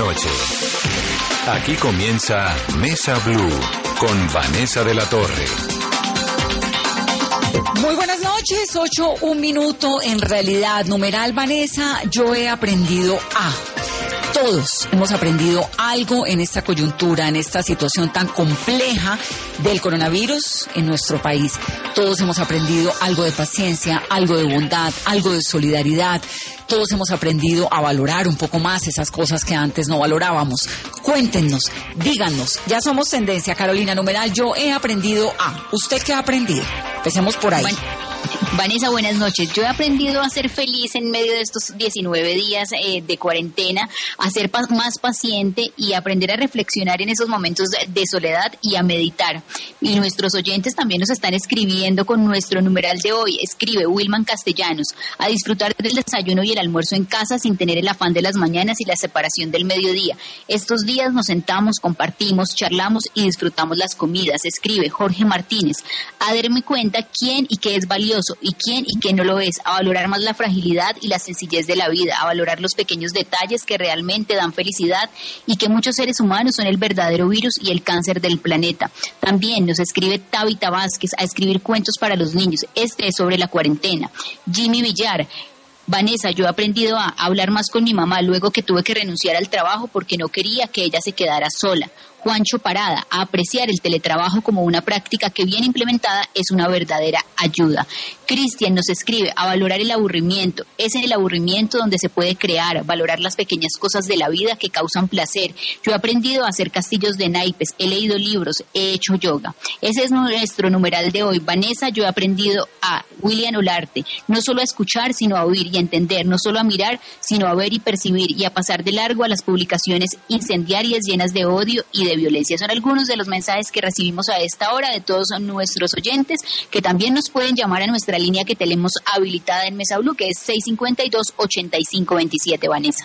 noche. Aquí comienza Mesa Blue con Vanessa de la Torre. Muy buenas noches, 8:01 en realidad. Numeral Vanessa, yo he aprendido a... Todos hemos aprendido algo en esta coyuntura, en esta situación tan compleja del coronavirus en nuestro país. Todos hemos aprendido algo de paciencia, algo de bondad, algo de solidaridad. Todos hemos aprendido a valorar un poco más esas cosas que antes no valorábamos. Cuéntenos, díganos, ya somos tendencia, Carolina. Numeral, yo he aprendido a... ¿Usted qué ha aprendido? Empecemos por ahí. Vanessa, buenas noches. Yo he aprendido a ser feliz en medio de estos 19 días de cuarentena, a ser más paciente y aprender a reflexionar en esos momentos de soledad y a meditar. Y nuestros oyentes también nos están escribiendo con nuestro numeral de hoy. Escribe Wilman Castellanos: a disfrutar del desayuno y el almuerzo en casa sin tener el afán de las mañanas y la separación del mediodía. Estos días nos sentamos, compartimos, charlamos y disfrutamos las comidas. Escribe Jorge Martínez: a darme cuenta quién y qué es valioso y quién y qué no lo es, a valorar más la fragilidad y la sencillez de la vida, a valorar los pequeños detalles que realmente dan felicidad y que muchos seres humanos son el verdadero virus y el cáncer del planeta. También nos escribe Tabitha Vázquez: a escribir cuentos para los niños. Este es sobre la cuarentena. Jimmy Villar: Vanessa, yo he aprendido a hablar más con mi mamá luego que tuve que renunciar al trabajo porque no quería que ella se quedara sola. Juancho Parada: a apreciar el teletrabajo como una práctica que bien implementada es una verdadera ayuda. Cristian nos escribe: a valorar el aburrimiento. Es en el aburrimiento donde se puede crear, valorar las pequeñas cosas de la vida que causan placer. Yo he aprendido a hacer castillos de naipes, he leído libros, he hecho yoga. Ese es nuestro numeral de hoy. Vanessa, yo he aprendido a... William Olarte: no solo a escuchar, sino a oír y a entender, no solo a mirar, sino a ver y percibir, y a pasar de largo a las publicaciones incendiarias llenas de odio y de violencia. Son algunos de los mensajes que recibimos a esta hora de todos nuestros oyentes, que también nos pueden llamar a nuestra línea que tenemos habilitada en Mesa Blue, que es 652-8527, Vanessa.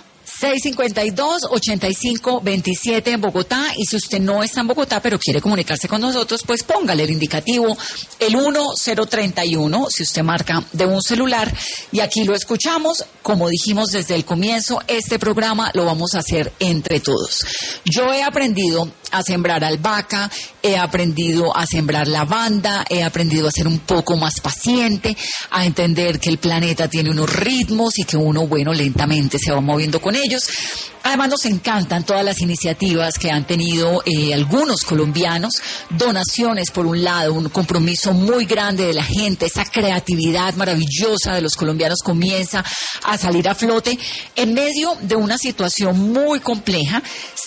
652-8527 en Bogotá, y si usted no está en Bogotá pero quiere comunicarse con nosotros, pues póngale el indicativo el 1031 si usted marca de un celular, y aquí lo escuchamos. Como dijimos desde el comienzo, este programa lo vamos a hacer entre todos. Yo he aprendido a sembrar albahaca, he aprendido a sembrar lavanda, he aprendido a ser un poco más paciente, a entender que el planeta tiene unos ritmos y que uno, bueno, lentamente se va moviendo con ellos. Además, nos encantan todas las iniciativas que han tenido algunos colombianos, donaciones por un lado, un compromiso muy grande de la gente, esa creatividad maravillosa de los colombianos comienza a salir a flote en medio de una situación muy compleja.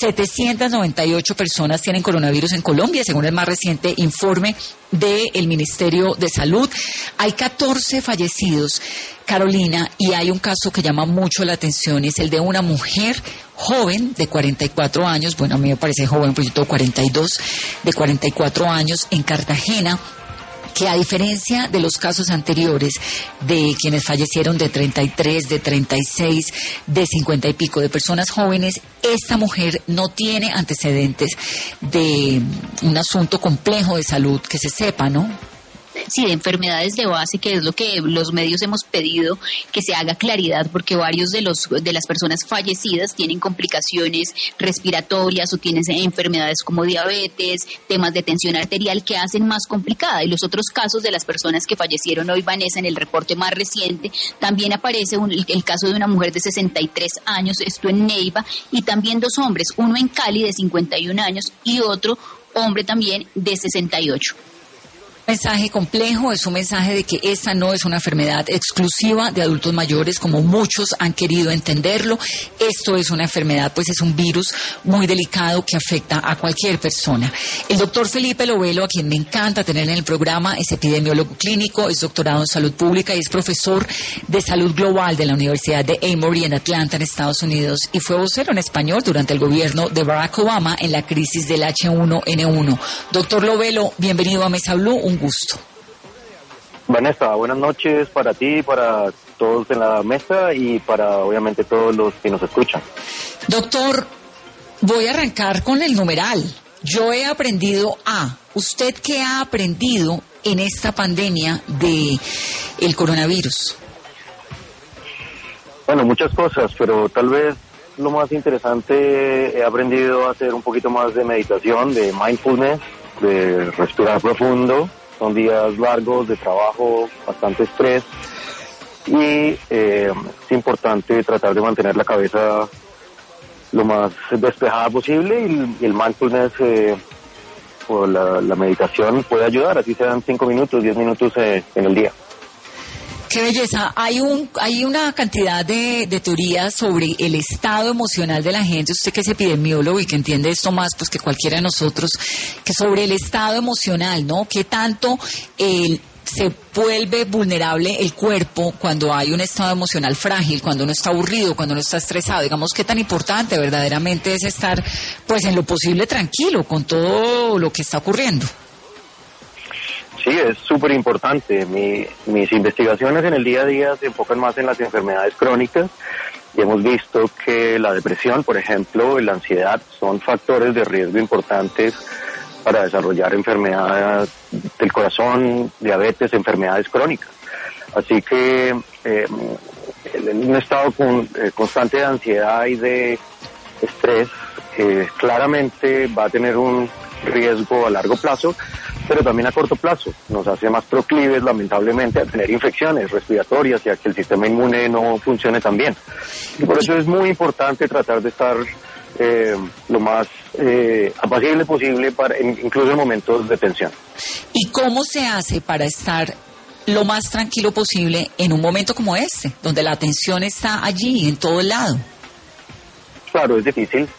798 personas tienen coronavirus en Colombia, según el más reciente informe del Ministerio de Salud. Hay 14 fallecidos, Carolina, y hay un caso que llama mucho la atención, es el de una mujer joven de 44 años, bueno, a mí me parece joven, pues yo tengo 42, de 44 años, en Cartagena, que a diferencia de los casos anteriores de quienes fallecieron de 33, de 36, de 50 y pico, de personas jóvenes, esta mujer no tiene antecedentes de un asunto complejo de salud que se sepa, ¿no? Sí, de enfermedades de base, que es lo que los medios hemos pedido que se haga claridad, porque varios de las personas fallecidas tienen complicaciones respiratorias o tienen enfermedades como diabetes, temas de tensión arterial que hacen más complicada. Y los otros casos de las personas que fallecieron hoy, Vanessa, en el reporte más reciente, también aparece el caso de una mujer de 63 años, esto en Neiva, y también dos hombres, uno en Cali de 51 años y otro hombre también de 68. Mensaje complejo, es un mensaje de que esta no es una enfermedad exclusiva de adultos mayores, como muchos han querido entenderlo. Esto es una enfermedad, pues es un virus muy delicado que afecta a cualquier persona. El doctor Felipe Lovelo, a quien me encanta tener en el programa, es epidemiólogo clínico, es doctorado en salud pública y es profesor de salud global de la Universidad de Emory en Atlanta, en Estados Unidos, y fue vocero en español durante el gobierno de Barack Obama en la crisis del H1N1. Doctor Lovelo, bienvenido a Mesa Blue, un gusto. Vanessa, buenas noches para ti, para todos en la mesa y para obviamente todos los que nos escuchan. Doctor, voy a arrancar con el numeral. Yo he aprendido a... ¿Usted qué ha aprendido en esta pandemia de el coronavirus? Bueno, muchas cosas, pero tal vez lo más interesante, he aprendido a hacer un poquito más de meditación, de mindfulness, de respirar profundo. Son días largos de trabajo, bastante estrés, y es importante tratar de mantener la cabeza lo más despejada posible, y el mindfulness o la meditación puede ayudar, así sean 5 minutos, 10 minutos en el día. Qué belleza. Hay una cantidad de teorías sobre el estado emocional de la gente. Usted que es epidemiólogo y que entiende esto más pues que cualquiera de nosotros, que sobre el estado emocional, ¿no? ¿Qué tanto se vuelve vulnerable el cuerpo cuando hay un estado emocional frágil, cuando uno está aburrido, cuando uno está estresado? Digamos, qué tan importante verdaderamente es estar pues en lo posible tranquilo con todo lo que está ocurriendo. Sí, es súper importante. Mis investigaciones en el día a día se enfocan más en las enfermedades crónicas, y hemos visto que la depresión, por ejemplo, y la ansiedad son factores de riesgo importantes para desarrollar enfermedades del corazón, diabetes, enfermedades crónicas. Así que un estado constante de ansiedad y de estrés claramente va a tener un riesgo a largo plazo, pero también a corto plazo. Nos hace más proclives, lamentablemente, a tener infecciones respiratorias y a que el sistema inmune no funcione tan bien. Y por eso es muy importante tratar de estar lo más apacible posible, incluso en momentos de tensión. ¿Y cómo se hace para estar lo más tranquilo posible en un momento como este, donde la tensión está allí, en todo lado? Claro, es difícil.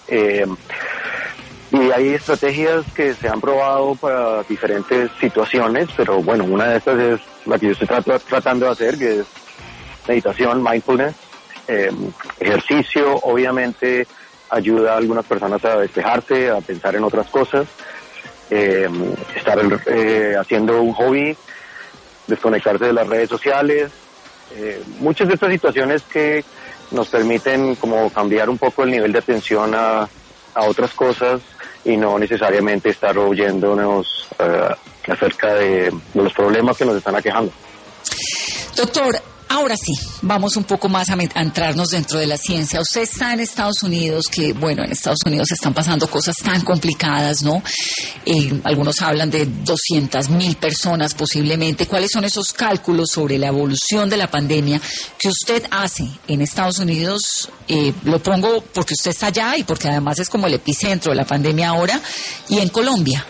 Y hay estrategias que se han probado para diferentes situaciones, pero bueno, una de estas es la que yo estoy tratando de hacer, que es meditación, mindfulness, ejercicio. Obviamente ayuda a algunas personas a despejarse, a pensar en otras cosas, estar haciendo un hobby, desconectarse de las redes sociales, muchas de estas situaciones que nos permiten como cambiar un poco el nivel de atención a otras cosas y no necesariamente estar oyéndonos acerca de los problemas que nos están aquejando. Doctor, ahora sí, vamos un poco más a entrarnos dentro de la ciencia. Usted está en Estados Unidos, que bueno, en Estados Unidos están pasando cosas tan complicadas, ¿no? Algunos hablan de 200,000 personas posiblemente. ¿Cuáles son esos cálculos sobre la evolución de la pandemia que usted hace en Estados Unidos? Lo pongo porque usted está allá y porque además es como el epicentro de la pandemia ahora, y en Colombia.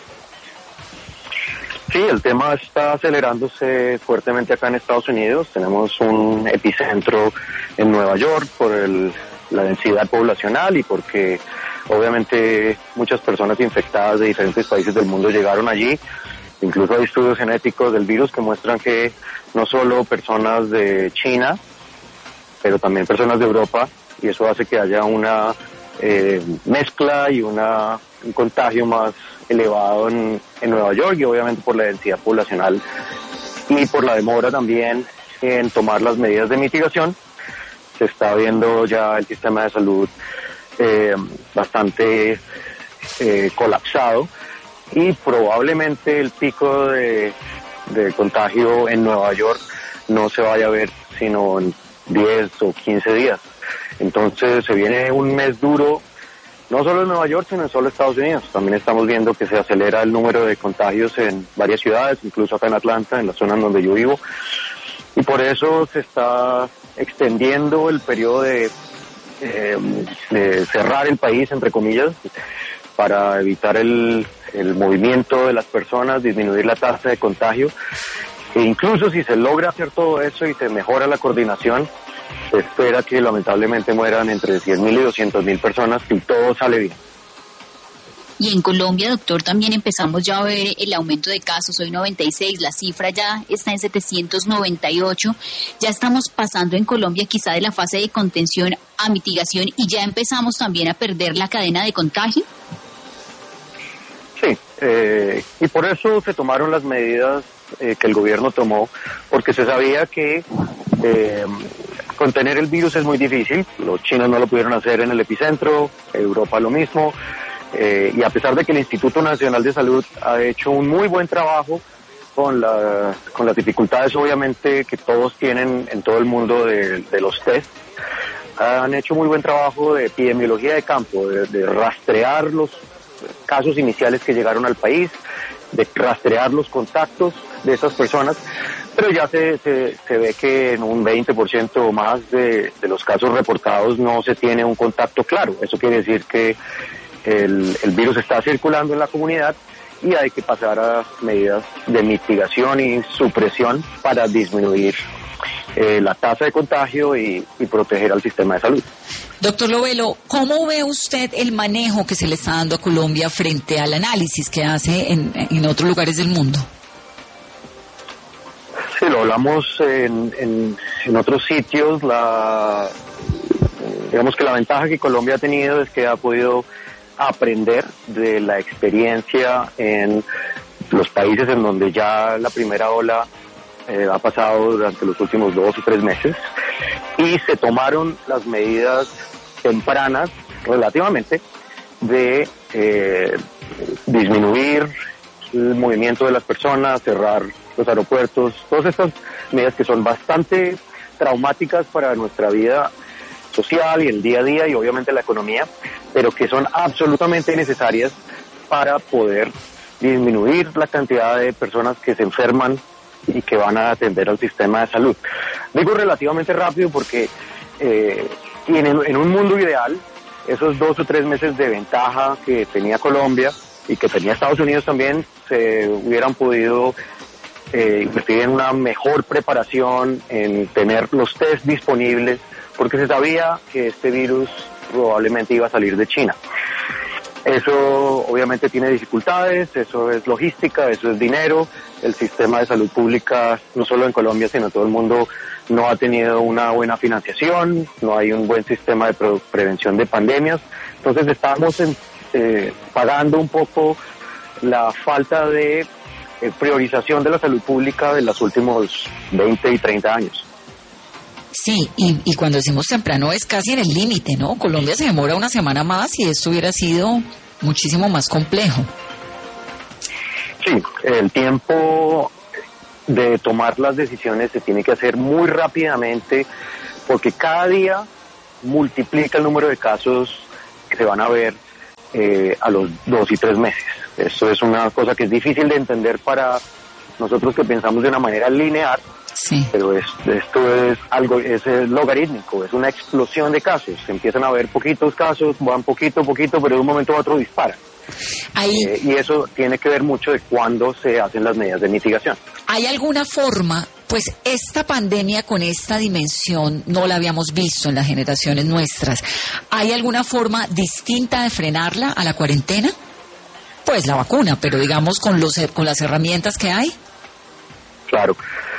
Sí, el tema está acelerándose fuertemente acá en Estados Unidos. Tenemos un epicentro en Nueva York por la densidad poblacional y porque obviamente muchas personas infectadas de diferentes países del mundo llegaron allí. Incluso hay estudios genéticos del virus que muestran que no solo personas de China, pero también personas de Europa, y eso hace que haya una mezcla y un contagio más elevado en Nueva York, y obviamente por la densidad poblacional y por la demora también en tomar las medidas de mitigación, se está viendo ya el sistema de salud bastante colapsado, y probablemente el pico de contagio en Nueva York no se vaya a ver sino en 10 o 15 días. Entonces se viene un mes duro, no solo en Nueva York, sino en solo Estados Unidos. También estamos viendo que se acelera el número de contagios en varias ciudades, incluso acá en Atlanta, en la zona en donde yo vivo. Y por eso se está extendiendo el periodo de cerrar el país, entre comillas, para evitar el movimiento de las personas, disminuir la tasa de contagio. E incluso si se logra hacer todo eso y se mejora la coordinación, se espera que lamentablemente mueran entre 100,000 y 200,000 personas si todo sale bien. Y en Colombia, doctor, también empezamos ya a ver el aumento de casos. Hoy 96, la cifra ya está en 798. Ya estamos pasando en Colombia quizá de la fase de contención a mitigación, y ya empezamos también a perder la cadena de contagio. Sí, y por eso se tomaron las medidas que el gobierno tomó, porque se sabía que contener el virus es muy difícil. Los chinos no lo pudieron hacer en el epicentro, Europa lo mismo, y a pesar de que el Instituto Nacional de Salud ha hecho un muy buen trabajo con las dificultades obviamente que todos tienen en todo el mundo de los test, han hecho muy buen trabajo de epidemiología de campo, de rastrear los casos iniciales que llegaron al país, de rastrear los contactos de esas personas, pero ya se ve que en un 20% o más de los casos reportados no se tiene un contacto claro. Eso quiere decir que el virus está circulando en la comunidad y hay que pasar a medidas de mitigación y supresión para disminuir la tasa de contagio y proteger al sistema de salud. Doctor Lovelo, ¿cómo ve usted el manejo que se le está dando a Colombia frente al análisis que hace en otros lugares del mundo? Sí, lo hablamos en otros sitios. Digamos que la ventaja que Colombia ha tenido es que ha podido aprender de la experiencia en los países en donde ya la primera ola ha pasado durante los últimos 2 o 3 meses y se tomaron las medidas tempranas relativamente de disminuir el movimiento de las personas, cerrar los aeropuertos, todas estas medidas que son bastante traumáticas para nuestra vida social y el día a día y obviamente la economía, pero que son absolutamente necesarias para poder disminuir la cantidad de personas que se enferman y que van a atender al sistema de salud. Digo relativamente rápido porque en un mundo ideal, esos 2 o 3 meses de ventaja que tenía Colombia y que tenía Estados Unidos también, se hubieran podido invertir en una mejor preparación, en tener los test disponibles, porque se sabía que este virus probablemente iba a salir de China. Eso obviamente tiene dificultades, eso es logística, eso es dinero. El sistema de salud pública, no solo en Colombia, sino en todo el mundo, no ha tenido una buena financiación, no hay un buen sistema de prevención de pandemias. Entonces estamos pagando un poco la falta de priorización de la salud pública de los últimos 20 y 30 años. Sí, y cuando decimos temprano es casi en el límite, ¿no? Colombia se demora una semana más y esto hubiera sido muchísimo más complejo. Sí, el tiempo de tomar las decisiones se tiene que hacer muy rápidamente porque cada día multiplica el número de casos que se van a ver a los 2 y 3 meses. Eso es una cosa que es difícil de entender para nosotros que pensamos de una manera lineal. Sí. Pero esto es algo, es logarítmico, es una explosión de casos. Se empiezan a ver poquitos casos, van poquito, pero de un momento a otro disparan. Y eso tiene que ver mucho de cuándo se hacen las medidas de mitigación. ¿Hay alguna forma? Pues esta pandemia con esta dimensión no la habíamos visto en las generaciones nuestras. ¿Hay alguna forma distinta de frenarla a la cuarentena? Pues la vacuna, pero digamos con las herramientas que hay. Claro.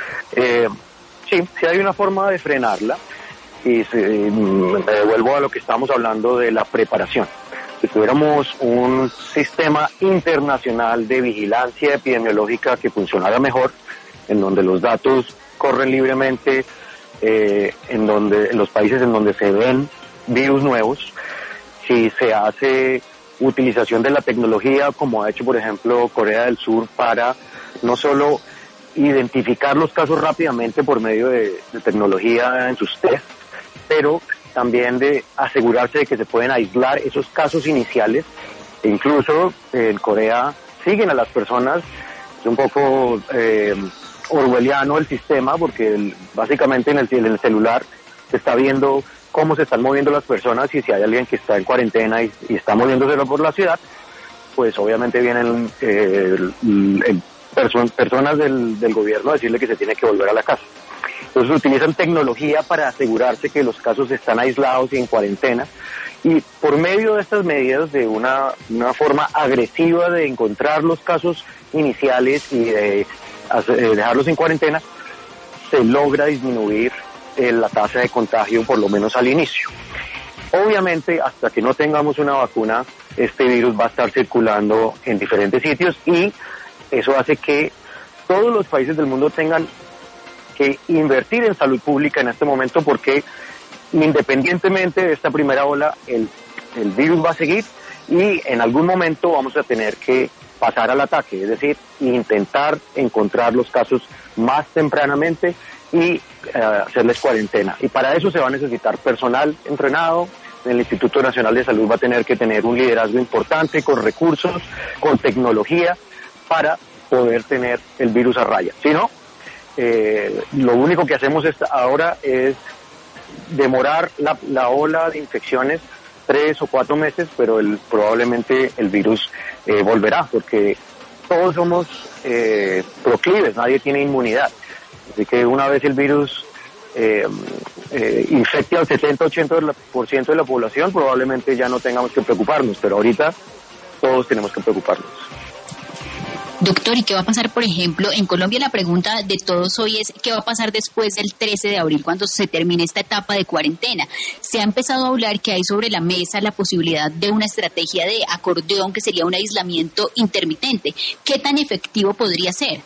Sí hay una forma de frenarla y me devuelvo a lo que estábamos hablando de la preparación. Si tuviéramos un sistema internacional de vigilancia epidemiológica que funcionara mejor, en donde los datos corren libremente, en los países en donde se ven virus nuevos, si se hace utilización de la tecnología como ha hecho por ejemplo Corea del Sur para no solo identificar los casos rápidamente por medio de tecnología en sus test, pero también de asegurarse de que se pueden aislar esos casos iniciales. E incluso en Corea siguen a las personas, es un poco orwelliano el sistema, porque básicamente en el celular se está viendo cómo se están moviendo las personas y si hay alguien que está en cuarentena y está moviéndose por la ciudad, pues obviamente vienen personas del gobierno a decirle que se tiene que volver a la casa. Entonces utilizan tecnología para asegurarse que los casos están aislados y en cuarentena, y por medio de estas medidas, de una forma agresiva de encontrar los casos iniciales y de dejarlos en cuarentena, se logra disminuir la tasa de contagio, por lo menos al inicio. Obviamente, hasta que no tengamos una vacuna, este virus va a estar circulando en diferentes sitios y eso hace que todos los países del mundo tengan que invertir en salud pública en este momento, porque independientemente de esta primera ola, el virus va a seguir y en algún momento vamos a tener que pasar al ataque, es decir, intentar encontrar los casos más tempranamente y hacerles cuarentena. Y para eso se va a necesitar personal entrenado. El Instituto Nacional de Salud va a tener que tener un liderazgo importante, con recursos, con tecnología, para poder tener el virus a raya. Si no, lo único que hacemos ahora es demorar la ola de infecciones 3 o 4 meses, pero probablemente el virus volverá, porque todos somos proclives, nadie tiene inmunidad. Así que una vez el virus infecte al 70-80% de la población, probablemente ya no tengamos que preocuparnos, pero ahorita todos tenemos que preocuparnos. Doctor, ¿y qué va a pasar, por ejemplo, en Colombia? La pregunta de todos hoy es, ¿qué va a pasar después del 13 de abril, cuando se termine esta etapa de cuarentena? Se ha empezado a hablar que hay sobre la mesa la posibilidad de una estrategia de acordeón, que sería un aislamiento intermitente. ¿Qué tan efectivo podría ser?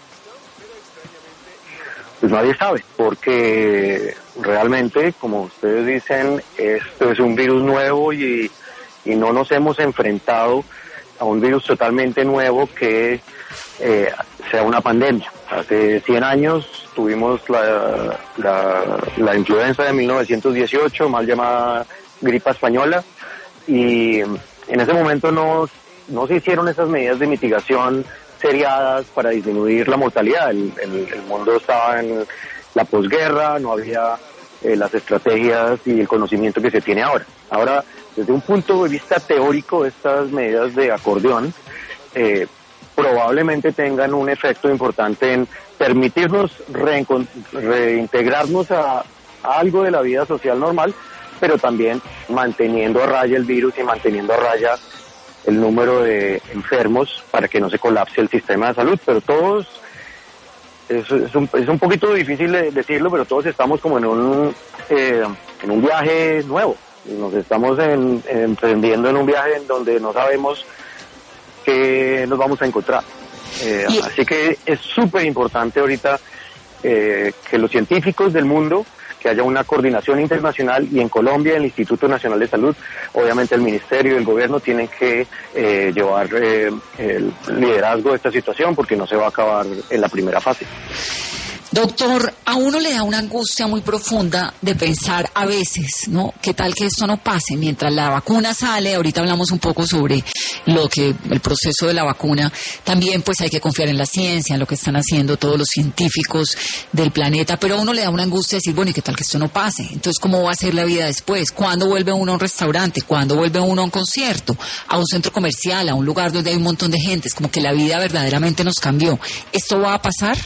Pues nadie sabe, porque realmente, como ustedes dicen, esto es un virus nuevo y no nos hemos enfrentado a un virus totalmente nuevo que sea una pandemia. Hace 100 años tuvimos la influenza de 1918, mal llamada gripa española, y en ese momento no se hicieron esas medidas de mitigación seriadas para disminuir la mortalidad. El mundo estaba en la posguerra, no había las estrategias y el conocimiento que se tiene ahora. Ahora, desde un punto de vista teórico, estas medidas de acordeón probablemente tengan un efecto importante en permitirnos reintegrarnos a algo de la vida social normal, pero también manteniendo a raya el virus y manteniendo a raya el número de enfermos para que no se colapse el sistema de salud. Pero todos, es un poquito difícil de decirlo, pero todos estamos como en un viaje nuevo. Nos estamos emprendiendo en un viaje en donde no sabemos qué nos vamos a encontrar. Así que es súper importante ahorita que los científicos del mundo, que haya una coordinación internacional, y en Colombia el Instituto Nacional de Salud, obviamente el Ministerio y el Gobierno tienen que llevar el liderazgo de esta situación, porque no se va a acabar en la primera fase. Doctor, a uno le da una angustia muy profunda de pensar a veces, ¿no? ¿Qué tal que esto no pase? Mientras la vacuna sale, ahorita hablamos un poco sobre el proceso de la vacuna, también pues hay que confiar en la ciencia, en lo que están haciendo todos los científicos del planeta, pero a uno le da una angustia de decir, bueno, ¿y qué tal que esto no pase? Entonces, ¿cómo va a ser la vida después? ¿Cuándo vuelve uno a un restaurante? ¿Cuándo vuelve uno a un concierto? ¿A un centro comercial? ¿A un lugar donde hay un montón de gente? Es como que la vida verdaderamente nos cambió. ¿Esto va a pasar?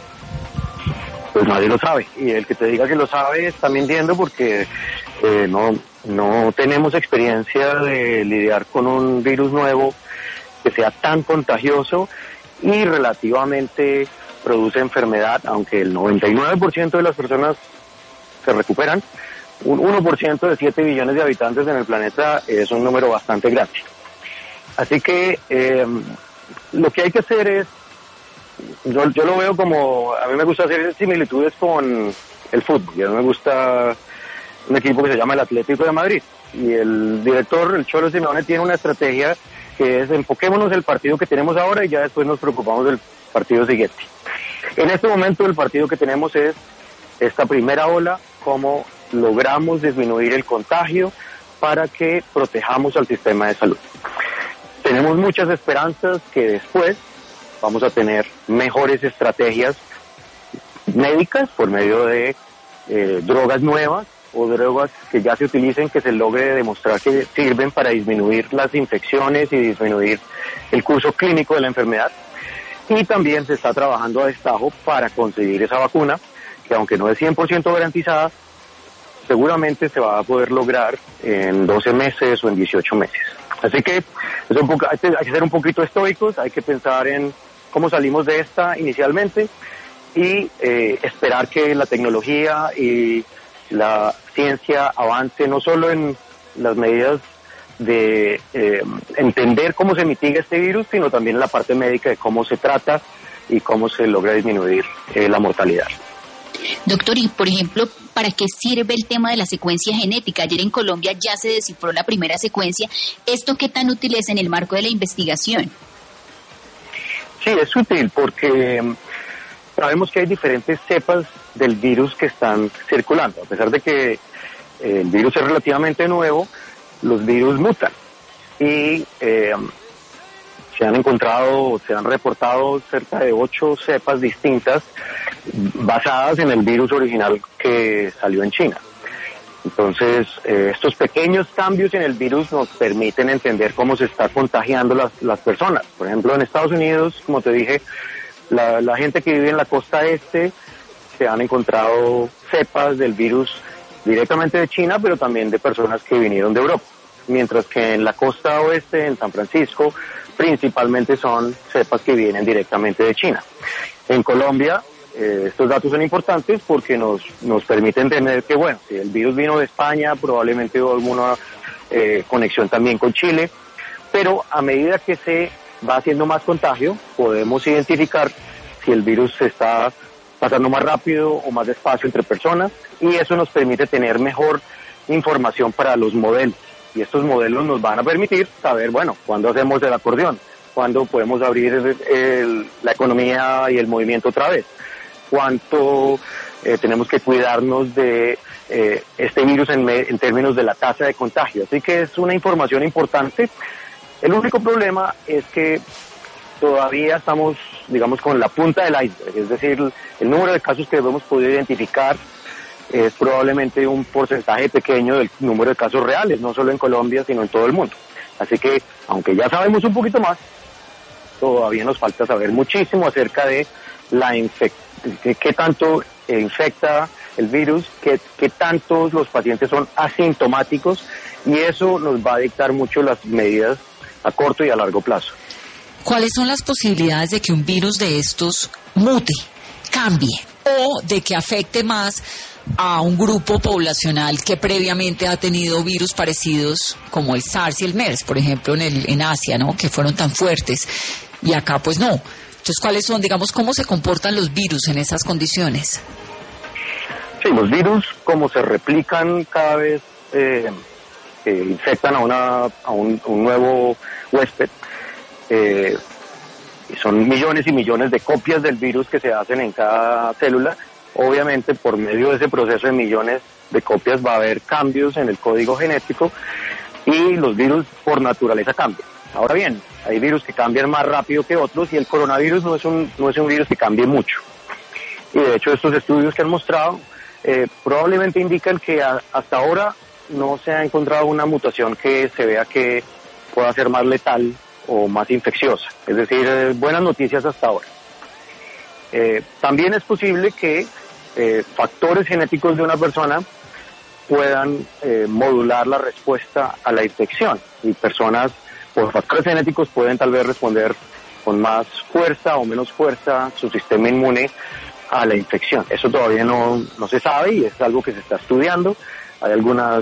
Pues nadie lo sabe, y el que te diga que lo sabe está mintiendo, porque no tenemos experiencia de lidiar con un virus nuevo que sea tan contagioso y relativamente produce enfermedad. Aunque el 99% de las personas se recuperan, un 1% de 7 billones de habitantes en el planeta es un número bastante grande. Así que lo que hay que hacer es, yo lo veo como, a mí me gusta hacer similitudes con el fútbol. A mí me gusta un equipo que se llama el Atlético de Madrid, y el director, el Cholo Simeone, tiene una estrategia que es: enfoquémonos el partido que tenemos ahora y ya después nos preocupamos del partido siguiente. En este momento el partido que tenemos es esta primera ola, cómo logramos disminuir el contagio para que protejamos al sistema de salud. Tenemos muchas esperanzas que después vamos a tener mejores estrategias médicas por medio de drogas nuevas o drogas que ya se utilicen, que se logre demostrar que sirven para disminuir las infecciones y disminuir el curso clínico de la enfermedad. Y también se está trabajando a destajo para conseguir esa vacuna, que aunque no es 100% garantizada, seguramente se va a poder lograr en 12 meses o en 18 meses. Así que hay que ser un poquito estoicos, hay que pensar en cómo salimos de esta inicialmente y esperar que la tecnología y la ciencia avance no solo en las medidas de entender cómo se mitiga este virus, sino también en la parte médica de cómo se trata y cómo se logra disminuir la mortalidad. Doctor, y por ejemplo, ¿para qué sirve el tema de la secuencia genética? Ayer en Colombia ya se descifró la primera secuencia. ¿Esto qué tan útil es en el marco de la investigación? Sí, es útil porque sabemos que hay diferentes cepas del virus que están circulando. A pesar de que el virus es relativamente nuevo, los virus mutan. Y se han reportado cerca de 8 cepas distintas basadas en el virus original que salió en China. Entonces, estos pequeños cambios en el virus nos permiten entender cómo se está contagiando las personas. Por ejemplo, en Estados Unidos, como te dije, la gente que vive en la costa este, se han encontrado cepas del virus directamente de China, pero también de personas que vinieron de Europa. Mientras que en la costa oeste, en San Francisco, principalmente son cepas que vienen directamente de China. En Colombia, estos datos son importantes porque nos permiten entender que, bueno, si el virus vino de España, probablemente hubo alguna conexión también con Chile, pero a medida que se va haciendo más contagio, podemos identificar si el virus se está pasando más rápido o más despacio entre personas, y eso nos permite tener mejor información para los modelos. Y estos modelos nos van a permitir saber, bueno, cuándo hacemos el acordeón, cuándo podemos abrir la economía y el movimiento otra vez, cuánto tenemos que cuidarnos de este virus en términos de la tasa de contagio. Así que es una información importante. El único problema es que todavía estamos, digamos, con la punta del iceberg, es decir, el número de casos que hemos podido identificar es probablemente un porcentaje pequeño del número de casos reales, no solo en Colombia, sino en todo el mundo. Así que, aunque ya sabemos un poquito más, todavía nos falta saber muchísimo acerca de qué tanto infecta el virus, qué tantos los pacientes son asintomáticos, y eso nos va a dictar mucho las medidas a corto y a largo plazo. ¿Cuáles son las posibilidades de que un virus de estos mute, cambie, o de que afecte más a un grupo poblacional que previamente ha tenido virus parecidos como el SARS y el MERS, por ejemplo, en Asia, ¿no?, que fueron tan fuertes, y acá pues no? Entonces, ¿cuáles son, digamos, cómo se comportan los virus en esas condiciones? Sí, los virus, como se replican cada vez que infectan a un nuevo huésped, son millones y millones de copias del virus que se hacen en cada célula. Obviamente, por medio de ese proceso de millones de copias va a haber cambios en el código genético, y los virus por naturaleza cambian. Ahora bien, hay virus que cambian más rápido que otros, y el coronavirus no es un virus que cambie mucho. Y de hecho, estos estudios que han mostrado probablemente indican que hasta ahora no se ha encontrado una mutación que se vea que pueda ser más letal o más infecciosa. Es decir, buenas noticias hasta ahora. También es posible que factores genéticos de una persona puedan modular la respuesta a la infección, y personas por factores genéticos pueden tal vez responder con más fuerza o menos fuerza su sistema inmune a la infección. Eso todavía no se sabe, y es algo que se está estudiando. Hay algunas,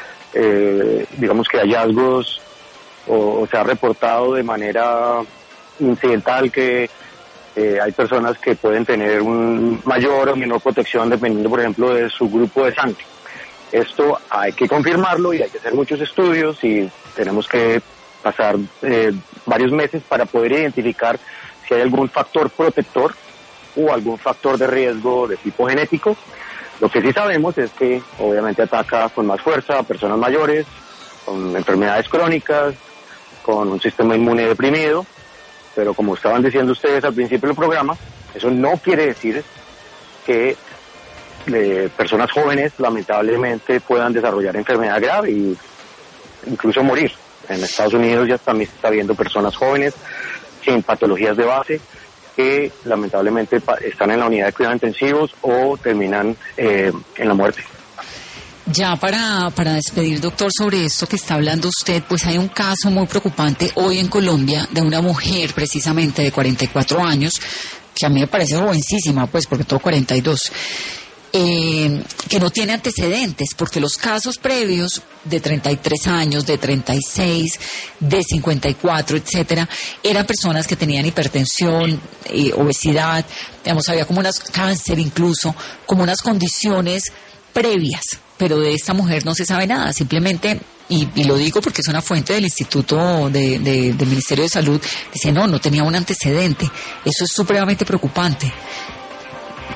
digamos que hallazgos, o se ha reportado de manera incidental que hay personas que pueden tener un mayor o menor protección dependiendo, por ejemplo, de su grupo de sangre. Esto hay que confirmarlo, y hay que hacer muchos estudios, y tenemos que pasar varios meses para poder identificar si hay algún factor protector o algún factor de riesgo de tipo genético. Lo que sí sabemos es que obviamente ataca con más fuerza a personas mayores, con enfermedades crónicas, con un sistema inmune deprimido, pero como estaban diciendo ustedes al principio del programa, eso no quiere decir que personas jóvenes lamentablemente puedan desarrollar enfermedad grave e incluso morir. En Estados Unidos ya también se está viendo personas jóvenes sin patologías de base que lamentablemente están en la unidad de cuidados intensivos o terminan en la muerte. Ya para despedir, doctor, sobre esto que está hablando usted, pues hay un caso muy preocupante hoy en Colombia de una mujer precisamente de 44 años, que a mí me parece jovencísima, pues porque tengo 42, que no tiene antecedentes, porque los casos previos de 33 años, de 36, de 54, etcétera, eran personas que tenían hipertensión, obesidad, digamos, había como cáncer incluso, como unas condiciones previas. Pero de esta mujer no se sabe nada, simplemente, y lo digo porque es una fuente del Instituto del Ministerio de Salud, dice no tenía un antecedente. Eso es supremamente preocupante.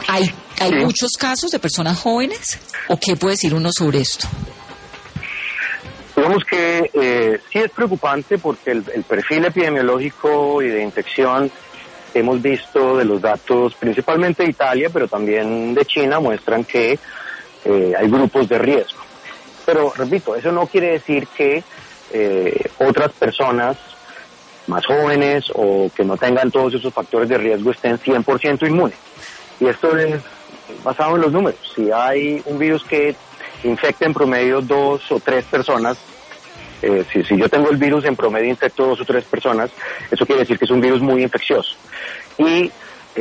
¿Hay muchos casos de personas jóvenes? ¿O qué puede decir uno sobre esto? Digamos que sí es preocupante porque el perfil epidemiológico y de infección hemos visto de los datos principalmente de Italia, pero también de China, muestran que hay grupos de riesgo. Pero repito, eso no quiere decir que otras personas más jóvenes o que no tengan todos esos factores de riesgo estén 100% inmunes. Y esto es basado en los números. Si hay un virus que infecta en promedio 2 o 3 personas, si yo tengo el virus en promedio infecto 2 o 3 personas, eso quiere decir que es un virus muy infeccioso. Y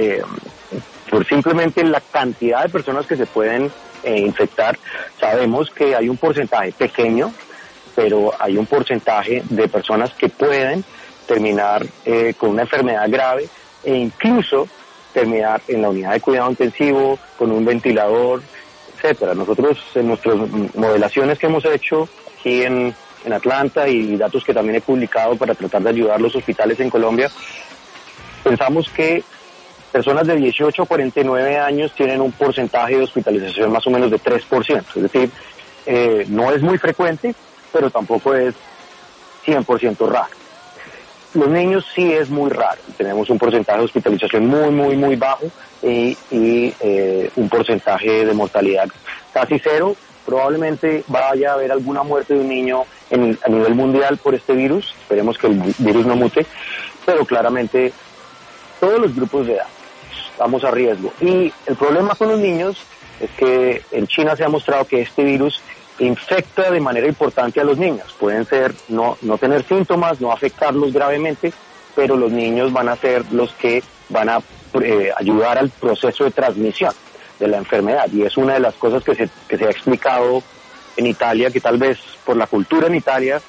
por simplemente la cantidad de personas que se pueden infectar, sabemos que hay un porcentaje pequeño, pero hay un porcentaje de personas que pueden terminar con una enfermedad grave e incluso terminar en la unidad de cuidado intensivo, con un ventilador, etcétera. Nosotros en nuestras modelaciones que hemos hecho aquí en Atlanta y datos que también he publicado para tratar de ayudar a los hospitales en Colombia, pensamos que personas de 18 a 49 años tienen un porcentaje de hospitalización más o menos de 3%. Es decir, no es muy frecuente, pero tampoco es 100% raro. Los niños sí es muy raro. Tenemos un porcentaje de hospitalización muy bajo y un porcentaje de mortalidad casi cero. Probablemente vaya a haber alguna muerte de un niño a nivel mundial por este virus. Esperemos que el virus no mute, pero claramente todos los grupos de edad estamos a riesgo. Y el problema con los niños es que en China se ha mostrado que este virus infecta de manera importante a los niños. Pueden ser no tener síntomas, no afectarlos gravemente, pero los niños van a ser los que van a ayudar al proceso de transmisión de la enfermedad. Y es una de las cosas que se ha explicado en Italia, que tal vez por la cultura en Italia,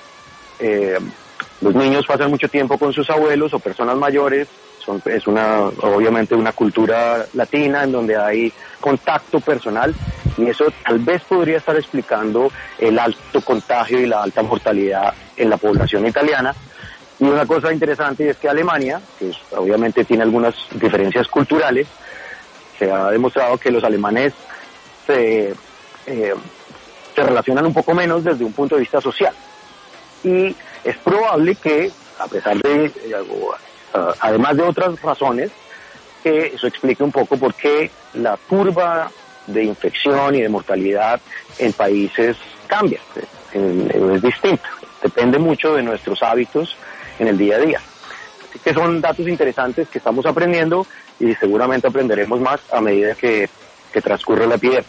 los niños pasan mucho tiempo con sus abuelos o personas mayores. Es obviamente una cultura latina en donde hay contacto personal, y eso tal vez podría estar explicando el alto contagio y la alta mortalidad en la población italiana. Y una cosa interesante es que Alemania, que obviamente tiene algunas diferencias culturales, se ha demostrado que los alemanes se relacionan un poco menos desde un punto de vista social. Y es probable que, a pesar de además de otras razones, que eso explique un poco por qué la curva de infección y de mortalidad en países cambia, es distinta, depende mucho de nuestros hábitos en el día a día. Así que son datos interesantes que estamos aprendiendo y seguramente aprenderemos más a medida que transcurre la epidemia.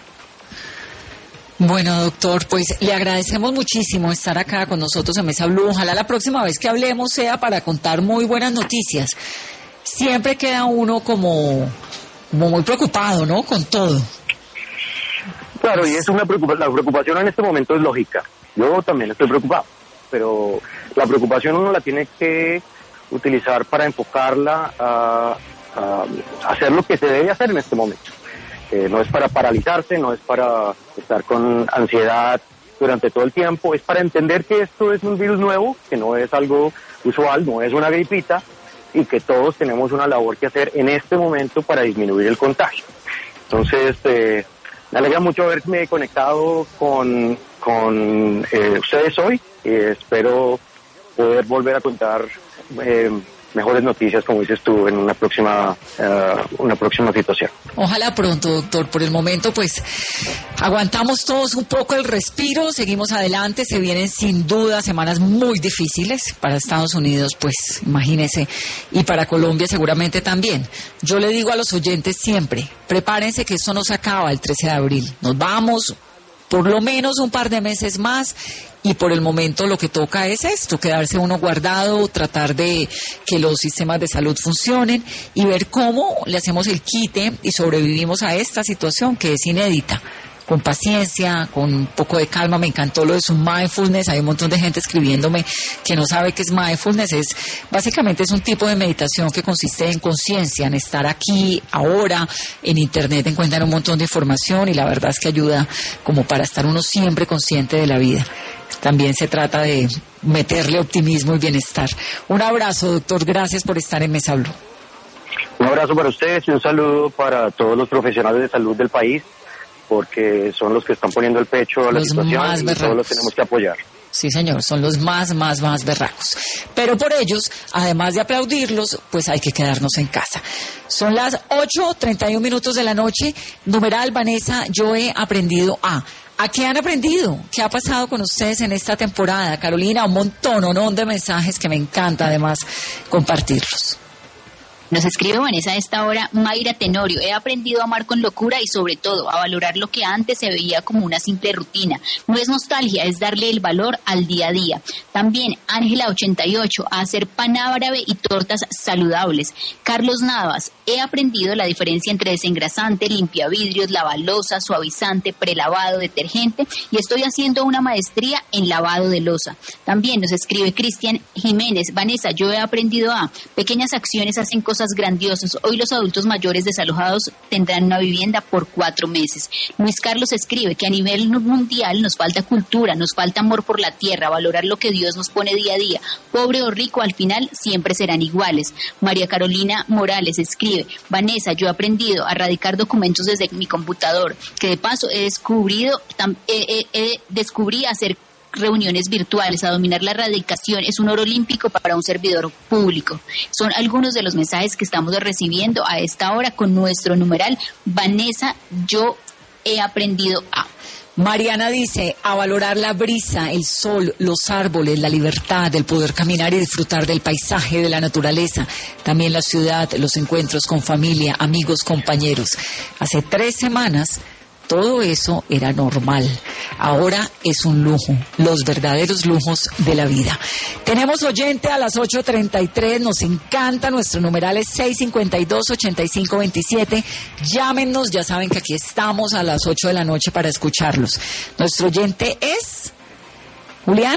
Bueno, doctor, pues le agradecemos muchísimo estar acá con nosotros en Mesa Blue. Ojalá la próxima vez que hablemos sea para contar muy buenas noticias. Siempre queda uno como muy preocupado, ¿no? Con todo. Claro, y es la preocupación en este momento es lógica. Yo también estoy preocupado, pero la preocupación uno la tiene que utilizar para enfocarla a hacer lo que se debe hacer en este momento. No es para paralizarse, no es para estar con ansiedad durante todo el tiempo, es para entender que esto es un virus nuevo, que no es algo usual, no es una gripita, y que todos tenemos una labor que hacer en este momento para disminuir el contagio. Entonces, me alegra mucho haberme conectado con ustedes hoy, y espero poder volver a contar mejores noticias, como dices tú, en una próxima situación. Ojalá pronto, doctor. Por el momento, pues, aguantamos todos un poco el respiro, seguimos adelante, se vienen sin duda semanas muy difíciles para Estados Unidos, pues, imagínese, y para Colombia seguramente también. Yo le digo a los oyentes siempre, prepárense que esto no se acaba el 13 de abril. Nos vamos por lo menos un par de meses más, y por el momento lo que toca es esto, quedarse uno guardado, tratar de que los sistemas de salud funcionen y ver cómo le hacemos el quite y sobrevivimos a esta situación que es inédita. Con paciencia, con un poco de calma. Me encantó lo de su mindfulness. Hay un montón de gente escribiéndome que no sabe qué es mindfulness. Básicamente es un tipo de meditación que consiste en conciencia, en estar aquí, ahora. En internet encuentran un montón de información y la verdad es que ayuda como para estar uno siempre consciente de la vida. También se trata de meterle optimismo y bienestar. Un abrazo, doctor. Gracias por estar en Mesa Blue. Un abrazo para ustedes y un saludo para todos los profesionales de salud del país, porque son los que están poniendo el pecho a la situación y todos los tenemos que apoyar. Sí, señor, son los más berracos. Pero por ellos, además de aplaudirlos, pues hay que quedarnos en casa. Son las 8:31 de la noche. Numeral, Vanessa, yo he aprendido a... ¿A qué han aprendido? ¿Qué ha pasado con ustedes en esta temporada? Carolina, un montón de mensajes que me encanta además compartirlos. Nos escribe Vanessa a esta hora, Mayra Tenorio, he aprendido a amar con locura y sobre todo a valorar lo que antes se veía como una simple rutina. No es nostalgia, es darle el valor al día a día. También Ángela 88, a hacer pan árabe y tortas saludables. Carlos Navas, he aprendido la diferencia entre desengrasante, limpiavidrios, lavalosa, suavizante, prelavado, detergente y estoy haciendo una maestría en lavado de loza. También nos escribe Cristian Jiménez, Vanessa, yo he aprendido a pequeñas acciones hacen cosas grandiosas. Hoy los adultos mayores desalojados tendrán una vivienda por 4 meses. Luis Carlos escribe que a nivel mundial nos falta cultura, nos falta amor por la tierra, valorar lo que Dios nos pone día a día. Pobre o rico, al final siempre serán iguales. María Carolina Morales escribe, Vanessa, yo he aprendido a erradicar documentos desde mi computador, que de paso descubrí hacer reuniones virtuales, a dominar la erradicación, es un oro olímpico para un servidor público. Son algunos de los mensajes que estamos recibiendo a esta hora con nuestro numeral, Vanessa, yo he aprendido a... Mariana dice, a valorar la brisa, el sol, los árboles, la libertad, el poder caminar y disfrutar del paisaje, de la naturaleza, también la ciudad, los encuentros con familia, amigos, compañeros. Hace 3 semanas todo eso era normal. Ahora es un lujo, los verdaderos lujos de la vida. Tenemos oyente a las 8:33, nos encanta, nuestro numeral es 652-8527. Llámenos, ya saben que aquí estamos a las 8 de la noche para escucharlos. Nuestro oyente es... ¿Julián?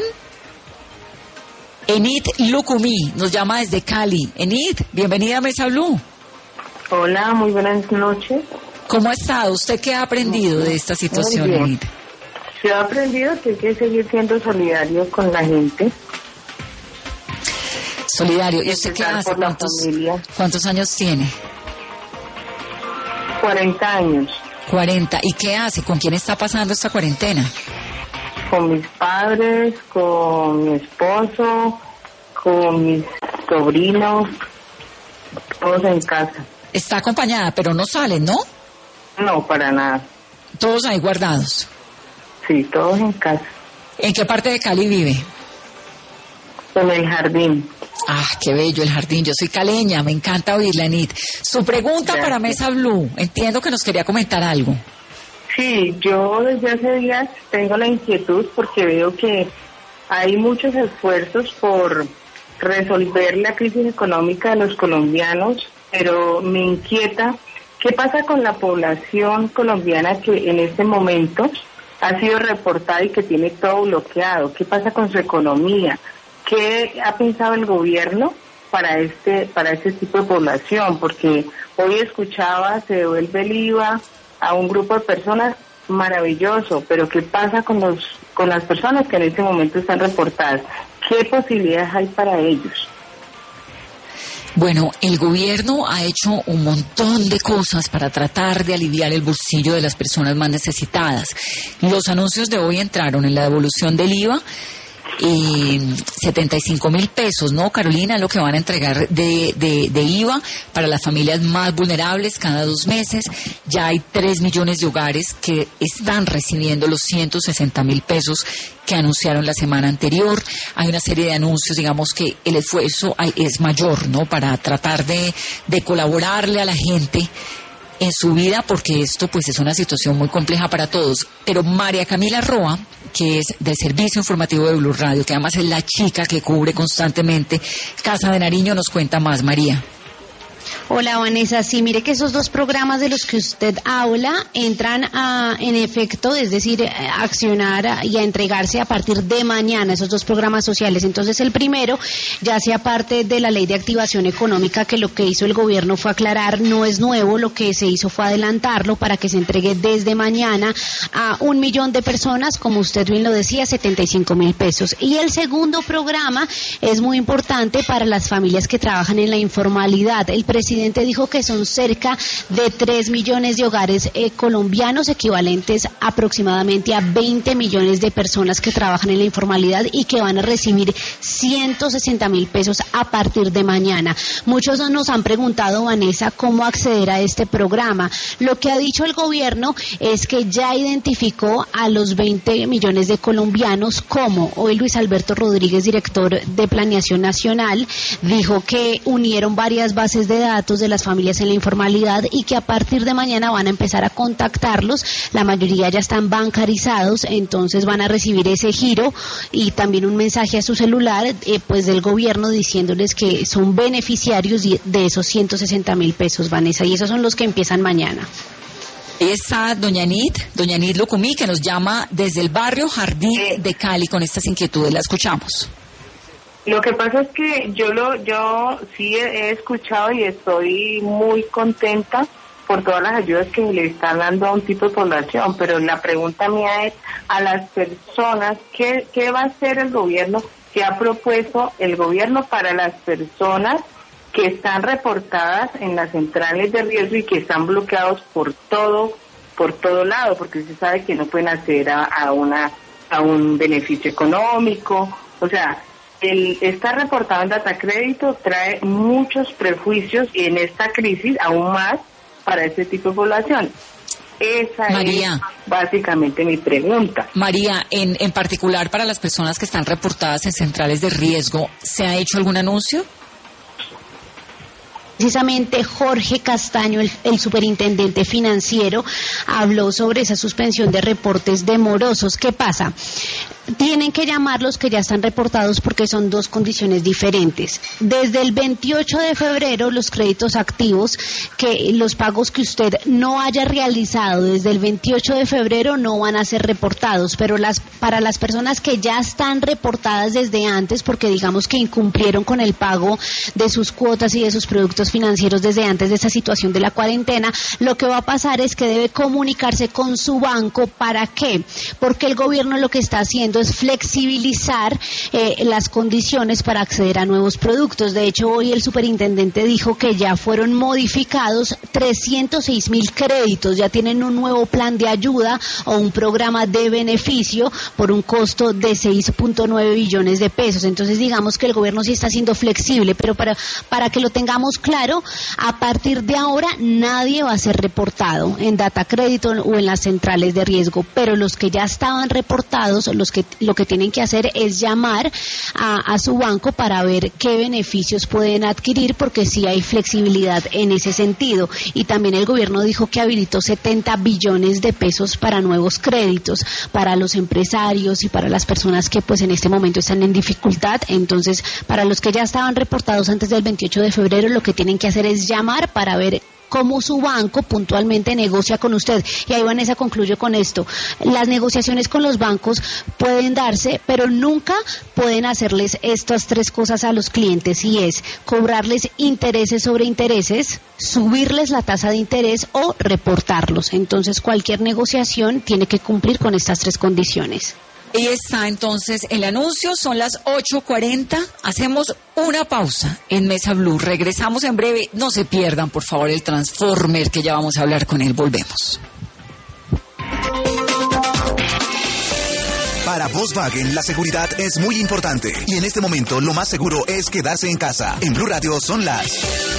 Enid Lucumí, nos llama desde Cali. Enid, bienvenida a Mesa Blue. Hola, muy buenas noches. ¿Cómo ha estado? ¿Usted qué ha aprendido de esta situación, Enid? Yo he aprendido que hay que seguir siendo solidario con la gente. Solidario. ¿Y usted qué hace? ¿Cuántos años tiene? 40 años. 40. ¿Y qué hace? ¿Con quién está pasando esta cuarentena? Con mis padres, con mi esposo, con mis sobrinos, todos en casa. Está acompañada, pero no salen, ¿no? No, para nada. ¿Todos ahí guardados? Sí, todos en casa. ¿En qué parte de Cali vive? En el jardín. Ah, qué bello el jardín. Yo soy caleña, me encanta oírla, Enid. Su pregunta Gracias. Para Mesa Blue. Entiendo que nos quería comentar algo. Sí, yo desde hace días tengo la inquietud porque veo que hay muchos esfuerzos por resolver la crisis económica de los colombianos, pero me inquieta qué pasa con la población colombiana que en este momento ha sido reportada y que tiene todo bloqueado. ¿Qué pasa con su economía? ¿Qué ha pensado el gobierno para este tipo de población? Porque hoy escuchaba, se devuelve el IVA a un grupo de personas, maravilloso, pero ¿qué pasa con las personas que en este momento están reportadas? ¿Qué posibilidades hay para ellos? Bueno, el gobierno ha hecho un montón de cosas para tratar de aliviar el bolsillo de las personas más necesitadas. Los anuncios de hoy entraron en la devolución del IVA, 75.000 pesos, ¿no, Carolina? Lo que van a entregar de IVA para las familias más vulnerables cada 2 meses. Ya hay 3 millones de hogares que están recibiendo los 160.000 pesos que anunciaron la semana anterior. Hay una serie de anuncios, digamos que el esfuerzo es mayor, ¿no? Para tratar de colaborarle a la gente en su vida, porque esto pues es una situación muy compleja para todos. Pero María Camila Roa, que es del Servicio Informativo de Blue Radio, que además es la chica que cubre constantemente Casa de Nariño, nos cuenta más. María. Hola, Vanessa. Sí, mire que esos 2 programas de los que usted habla entran en efecto, es decir, a accionar y a entregarse a partir de mañana, esos 2 programas sociales. Entonces, el primero ya sea parte de la Ley de Activación Económica, que lo que hizo el gobierno fue aclarar, no es nuevo, lo que se hizo fue adelantarlo para que se entregue desde mañana a 1 millón de personas, como usted bien lo decía, 75.000 pesos. Y el segundo programa es muy importante para las familias que trabajan en la informalidad. El presidente presidente dijo que son cerca de 3 millones de hogares colombianos, equivalentes aproximadamente a 20 millones de personas que trabajan en la informalidad y que van a recibir 160.000 pesos a partir de mañana. Muchos nos han preguntado, Vanessa, cómo acceder a este programa. Lo que ha dicho el gobierno es que ya identificó a los 20 millones de colombianos. Como hoy Luis Alberto Rodríguez, director de Planeación Nacional, dijo que unieron varias bases de datos de las familias en la informalidad y que a partir de mañana van a empezar a contactarlos. La mayoría ya están bancarizados, entonces van a recibir ese giro y también un mensaje a su celular pues del gobierno diciéndoles que son beneficiarios de esos 160.000 pesos, Vanessa, y esos son los que empiezan mañana. Ahí está doña Nit Lucumí, que nos llama desde el barrio Jardín de Cali con estas inquietudes. La escuchamos. Lo que pasa es que yo sí he escuchado y estoy muy contenta por todas las ayudas que le están dando a un tipo de población, pero la pregunta mía es a las personas, ¿qué va a hacer el gobierno? ¿Qué ha propuesto el gobierno para las personas que están reportadas en las centrales de riesgo y que están bloqueados por todo lado, porque se sabe que no pueden acceder a un beneficio económico? O sea, el estar reportado en Datacrédito trae muchos prejuicios y en esta crisis aún más para este tipo de población. Esa María, es básicamente mi pregunta. María, en particular para las personas que están reportadas en centrales de riesgo, ¿se ha hecho algún anuncio? Precisamente Jorge Castaño, el superintendente financiero, habló sobre esa suspensión de reportes demorosos. ¿Qué pasa? Tienen que llamar los que ya están reportados porque son dos condiciones diferentes. Desde el 28 de febrero, los créditos activos, que los pagos que usted no haya realizado desde el 28 de febrero no van a ser reportados, pero para las personas que ya están reportadas desde antes, porque digamos que incumplieron con el pago de sus cuotas y de sus productos financieros desde antes de esta situación de la cuarentena, lo que va a pasar es que debe comunicarse con su banco. ¿Para qué? Porque el gobierno lo que está haciendo es flexibilizar las condiciones para acceder a nuevos productos. De hecho, hoy el superintendente dijo que ya fueron modificados 306.000 créditos, ya tienen un nuevo plan de ayuda o un programa de beneficio por un costo de 6.9 billones de pesos. Entonces, digamos que el gobierno sí está siendo flexible, pero para que lo tengamos claro, a partir de ahora nadie va a ser reportado en Datacrédito o en las centrales de riesgo, pero los que ya estaban reportados, lo que tienen que hacer es llamar a su banco para ver qué beneficios pueden adquirir, porque sí hay flexibilidad en ese sentido. Y también el gobierno dijo que habilitó 70 billones de pesos para nuevos créditos, para los empresarios y para las personas que pues en este momento están en dificultad. Entonces, para los que ya estaban reportados antes del 28 de febrero, lo que tienen que hacer es llamar para ver cómo su banco puntualmente negocia con usted. Y ahí, Vanessa, concluyo con esto. Las negociaciones con los bancos pueden darse, pero nunca pueden hacerles estas tres cosas a los clientes, y es cobrarles intereses sobre intereses, subirles la tasa de interés o reportarlos. Entonces, cualquier negociación tiene que cumplir con estas tres condiciones. Ahí está entonces el anuncio, son las 8:40, hacemos una pausa en Mesa Blue, regresamos en breve, no se pierdan por favor el Transformer, que ya vamos a hablar con él, volvemos. Para Volkswagen la seguridad es muy importante y en este momento lo más seguro es quedarse en casa. En Blue Radio son las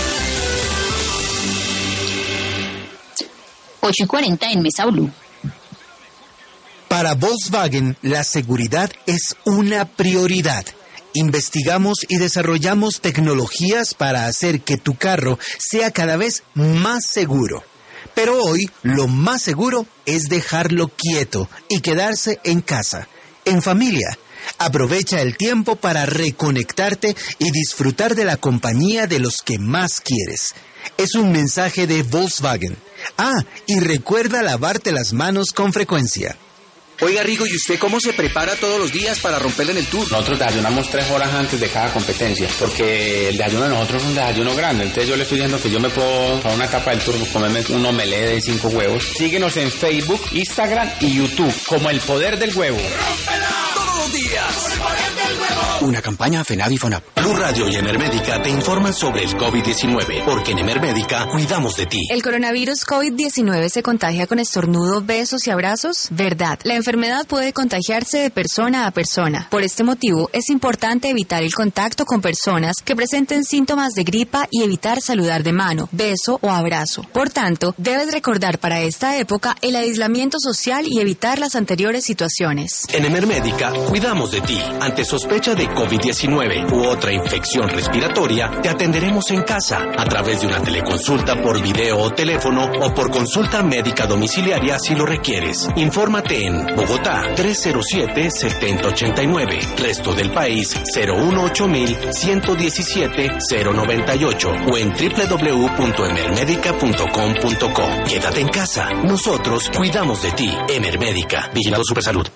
8:40 en Mesa Blue. Para Volkswagen, la seguridad es una prioridad. Investigamos y desarrollamos tecnologías para hacer que tu carro sea cada vez más seguro. Pero hoy, lo más seguro es dejarlo quieto y quedarse en casa, en familia. Aprovecha el tiempo para reconectarte y disfrutar de la compañía de los que más quieres. Es un mensaje de Volkswagen. Y recuerda lavarte las manos con frecuencia. Oiga, Rigo, ¿y usted cómo se prepara todos los días para romperle en el tour? Nosotros desayunamos 3 horas antes de cada competencia, porque el desayuno de nosotros es un desayuno grande. Entonces yo le estoy diciendo que yo me puedo, para una etapa del tour, comerme un omelette de 5 huevos. Síguenos en Facebook, Instagram y YouTube, como El Poder del Huevo. Todos buenos días. Una campaña FENAVI y FONAP. Blue Radio y Emermédica te informan sobre el COVID-19, porque en Emermédica cuidamos de ti. ¿El coronavirus COVID-19 se contagia con estornudo, besos y abrazos? Verdad. La enfermedad puede contagiarse de persona a persona. Por este motivo, es importante evitar el contacto con personas que presenten síntomas de gripa y evitar saludar de mano, beso o abrazo. Por tanto, debes recordar para esta época el aislamiento social y evitar las anteriores situaciones. En Emermédica cuidamos de ti. Ante sospecha de COVID-19 u otra infección respiratoria, te atenderemos en casa a través de una teleconsulta por video o teléfono o por consulta médica domiciliaria si lo requieres. Infórmate en Bogotá 307-7089, resto del país 018-117-098 o en www.emermedica.com.co. Quédate en casa. Nosotros cuidamos de ti. Emermédica. Vigilado Supersalud.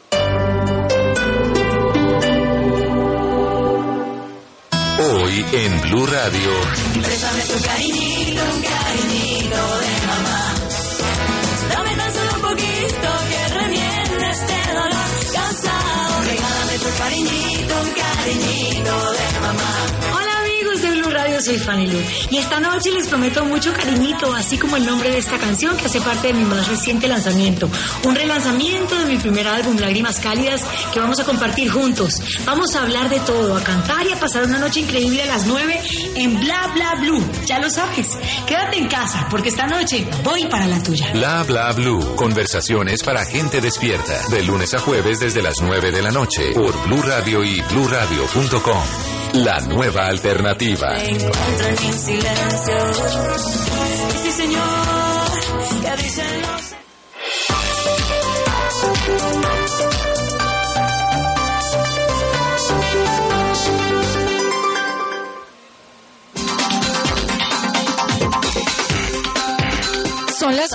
Hoy en Blue Radio. Préstame tu cariñito, un cariñito de mamá. Dame tan solo un poquito que remienda este dolor cansado. Regálame tu cariñito, un cariñito de mamá. Hola amigos de Blue Radio, soy Fanny Lu. Y esta noche les prometo mucho cariñito, así como el nombre de esta canción que hace parte de mi más reciente lanzamiento. Un relanzamiento de mi primer álbum, Lágrimas Cálidas, que vamos a compartir juntos. Vamos a hablar de todo, a cantar y a pasar una noche increíble a las 9 en Bla Bla Blue. Ya lo sabes, quédate en casa, porque esta noche voy para la tuya. Bla Bla Blue. Conversaciones para gente despierta. De lunes a jueves desde las 9 de la noche. Por Blue Radio y bluradio.com. La nueva alternativa. Me encuentro en mi silencio. Y sí, señor, ya dicen los... Son las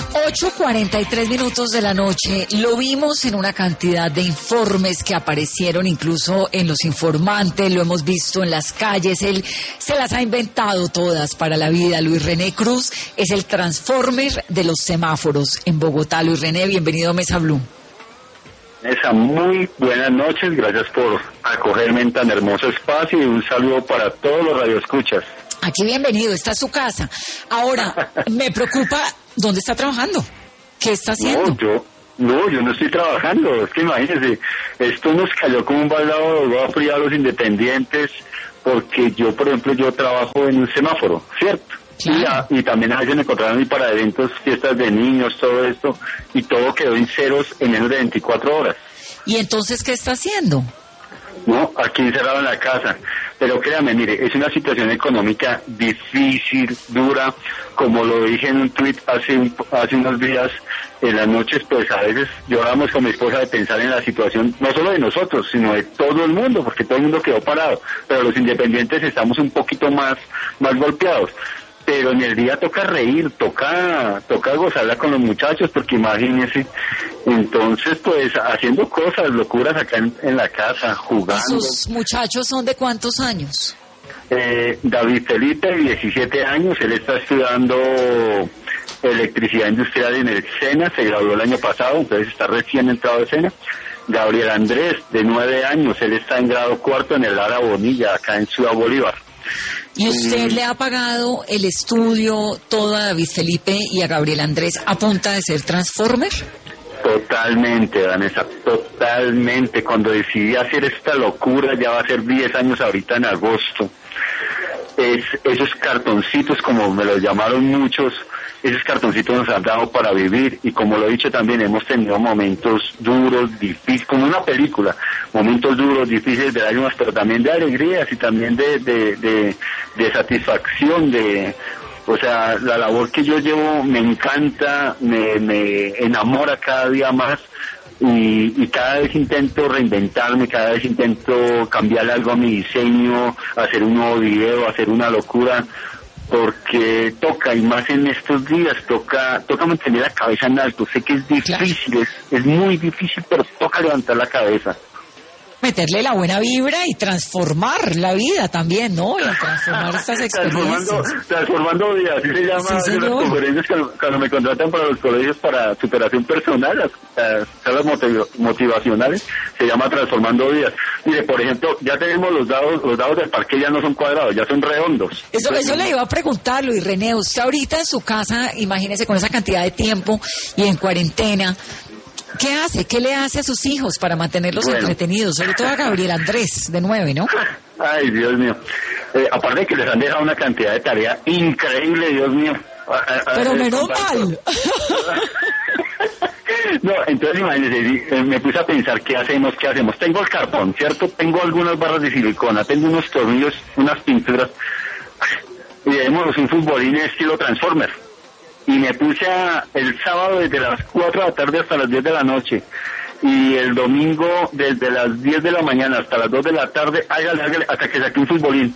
8:43 de la noche. Lo vimos en una cantidad de informes que aparecieron incluso en Los Informantes, lo hemos visto en las calles. Él se las ha inventado todas para la vida. Luis René Cruz es el transformer de los semáforos en Bogotá. Luis René, bienvenido a Mesa Blue. Mesa, muy buenas noches. Gracias por acogerme en tan hermoso espacio y un saludo para todos los radioescuchas. Aquí bienvenido, esta es su casa. Ahora, me preocupa, ¿dónde está trabajando? ¿Qué está haciendo? Yo no estoy trabajando. Es que imagínense, esto nos cayó como un baldado de agua fría a los independientes, porque yo, por ejemplo, yo trabajo en un semáforo, ¿cierto? Claro. Y también a veces me encontraron ahí para eventos, fiestas de niños, todo esto, y todo quedó en ceros en menos de 24 horas. ¿Y entonces qué está haciendo? No, aquí encerrado en la casa. Pero créame, mire, es una situación económica difícil, dura. Como lo dije en un tuit hace unos días, en las noches, pues a veces lloramos con mi esposa de pensar en la situación, no solo de nosotros, sino de todo el mundo, porque todo el mundo quedó parado. Pero los independientes estamos un poquito más golpeados. Pero en el día toca reír, toca gozarla con los muchachos, porque imagínense, entonces pues haciendo cosas, locuras acá en la casa, jugando. ¿Sus muchachos son de cuántos años? David Felipe, 17 años, él está estudiando electricidad industrial en el SENA, se graduó el año pasado, entonces está recién entrado de SENA. Gabriel Andrés, de 9 años, él está en grado cuarto en el Lara Bonilla, acá en Ciudad Bolívar. ¿Y usted le ha pagado el estudio todo a David Felipe y a Gabriel Andrés a punta de ser transformer? Totalmente, Vanessa, totalmente. Cuando decidí hacer esta locura, ya va a ser 10 años ahorita en agosto, esos cartoncitos, como me los llamaron muchos, esos cartoncitos nos han dado para vivir, y como lo he dicho también, hemos tenido momentos duros, difíciles, como una película, momentos duros, difíciles de lágrimas, pero también de alegrías y también de satisfacción, o sea, la labor que yo llevo me encanta, me enamora cada día más, y cada vez intento reinventarme, cada vez intento cambiar algo a mi diseño, hacer un nuevo video, hacer una locura, porque toca, y más en estos días, toca mantener la cabeza en alto. Sé que es difícil, es muy difícil, pero toca levantar la cabeza. meterle la buena vibra y transformar la vida también, ¿no? Y transformar estas experiencias. Transformando vidas, así se llama en las conferencias cuando me contratan para los colegios para superación personal, las salas motivacionales, se llama transformando vidas. Mire, por ejemplo, ya tenemos los dados del parque, ya no son cuadrados, ya son redondos. Eso le iba a preguntar, Luis René, usted ahorita en su casa, imagínese con esa cantidad de tiempo y en cuarentena, ¿qué hace? ¿Qué le hace a sus hijos para mantenerlos entretenidos? Sobre todo a Gabriel Andrés, de 9, ¿no? Ay, Dios mío. Aparte de que les han dejado una cantidad de tarea increíble, Dios mío. Pero menos mal. No, entonces imagínense, me puse a pensar, ¿qué hacemos? Tengo el cartón, ¿cierto? Tengo algunas barras de silicona, tengo unos tornillos, unas pinturas, y debemos un futbolín estilo Transformer. Y me puse el sábado desde las 4 de la tarde hasta las 10 de la noche, y el domingo desde las 10 de la mañana hasta las 2 de la tarde, hágale, hasta que saqué un futbolín.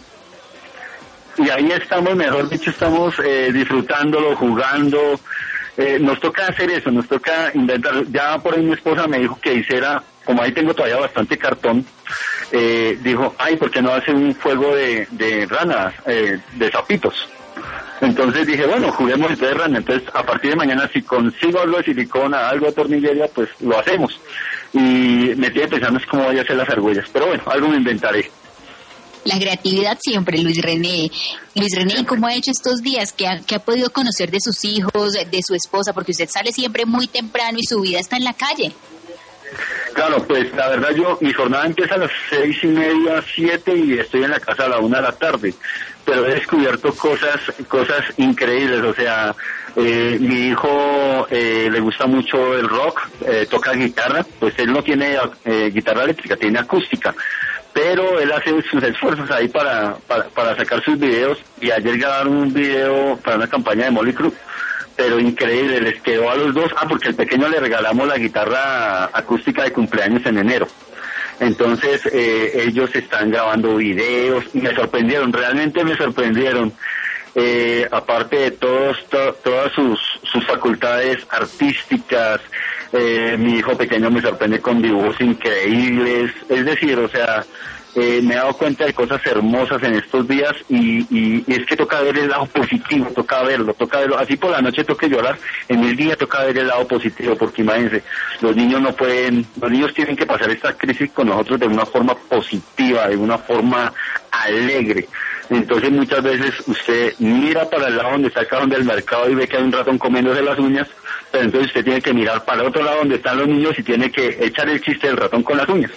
Y ahí estamos, mejor dicho, estamos disfrutándolo, jugando. Nos toca hacer eso, nos toca inventar. Ya por ahí mi esposa me dijo que hiciera, como ahí tengo todavía bastante cartón, dijo, ay, ¿por qué no hace un juego de ranas, de sapitos? Entonces dije, bueno, juguemos de rana. Entonces, a partir de mañana, si consigo algo de silicona, algo de tornillería, pues lo hacemos. Y me tiene pensando es cómo voy a hacer las argollas. Pero bueno, algo me inventaré. La creatividad siempre, Luis René. Luis René, ¿y cómo ha hecho estos días? ¿Qué ha podido conocer de sus hijos, de su esposa? Porque usted sale siempre muy temprano y su vida está en la calle. Claro, pues la verdad mi jornada empieza a las 6:30, 7 y estoy en la casa a la 1 de la tarde. Pero he descubierto cosas increíbles, o sea, mi hijo le gusta mucho el rock, toca guitarra, pues él no tiene guitarra eléctrica, tiene acústica. Pero él hace sus esfuerzos ahí para sacar sus videos, y ayer grabaron un video para una campaña de Molly Crew, pero increíble, les quedó a los dos, porque al pequeño le regalamos la guitarra acústica de cumpleaños en enero. Entonces ellos están grabando videos y me sorprendieron, realmente me sorprendieron. Aparte de todas sus facultades artísticas, mi hijo pequeño me sorprende con dibujos increíbles, es decir, o sea, me he dado cuenta de cosas hermosas en estos días y es que toca ver el lado positivo, toca verlo, así por la noche toca llorar, en el día toca ver el lado positivo, porque imagínense, los niños tienen que pasar esta crisis con nosotros de una forma positiva, de una forma alegre. Entonces muchas veces usted mira para el lado donde está el cajón del mercado y ve que hay un ratón comiéndose las uñas, pero entonces usted tiene que mirar para el otro lado donde están los niños y tiene que echar el chiste del ratón con las uñas.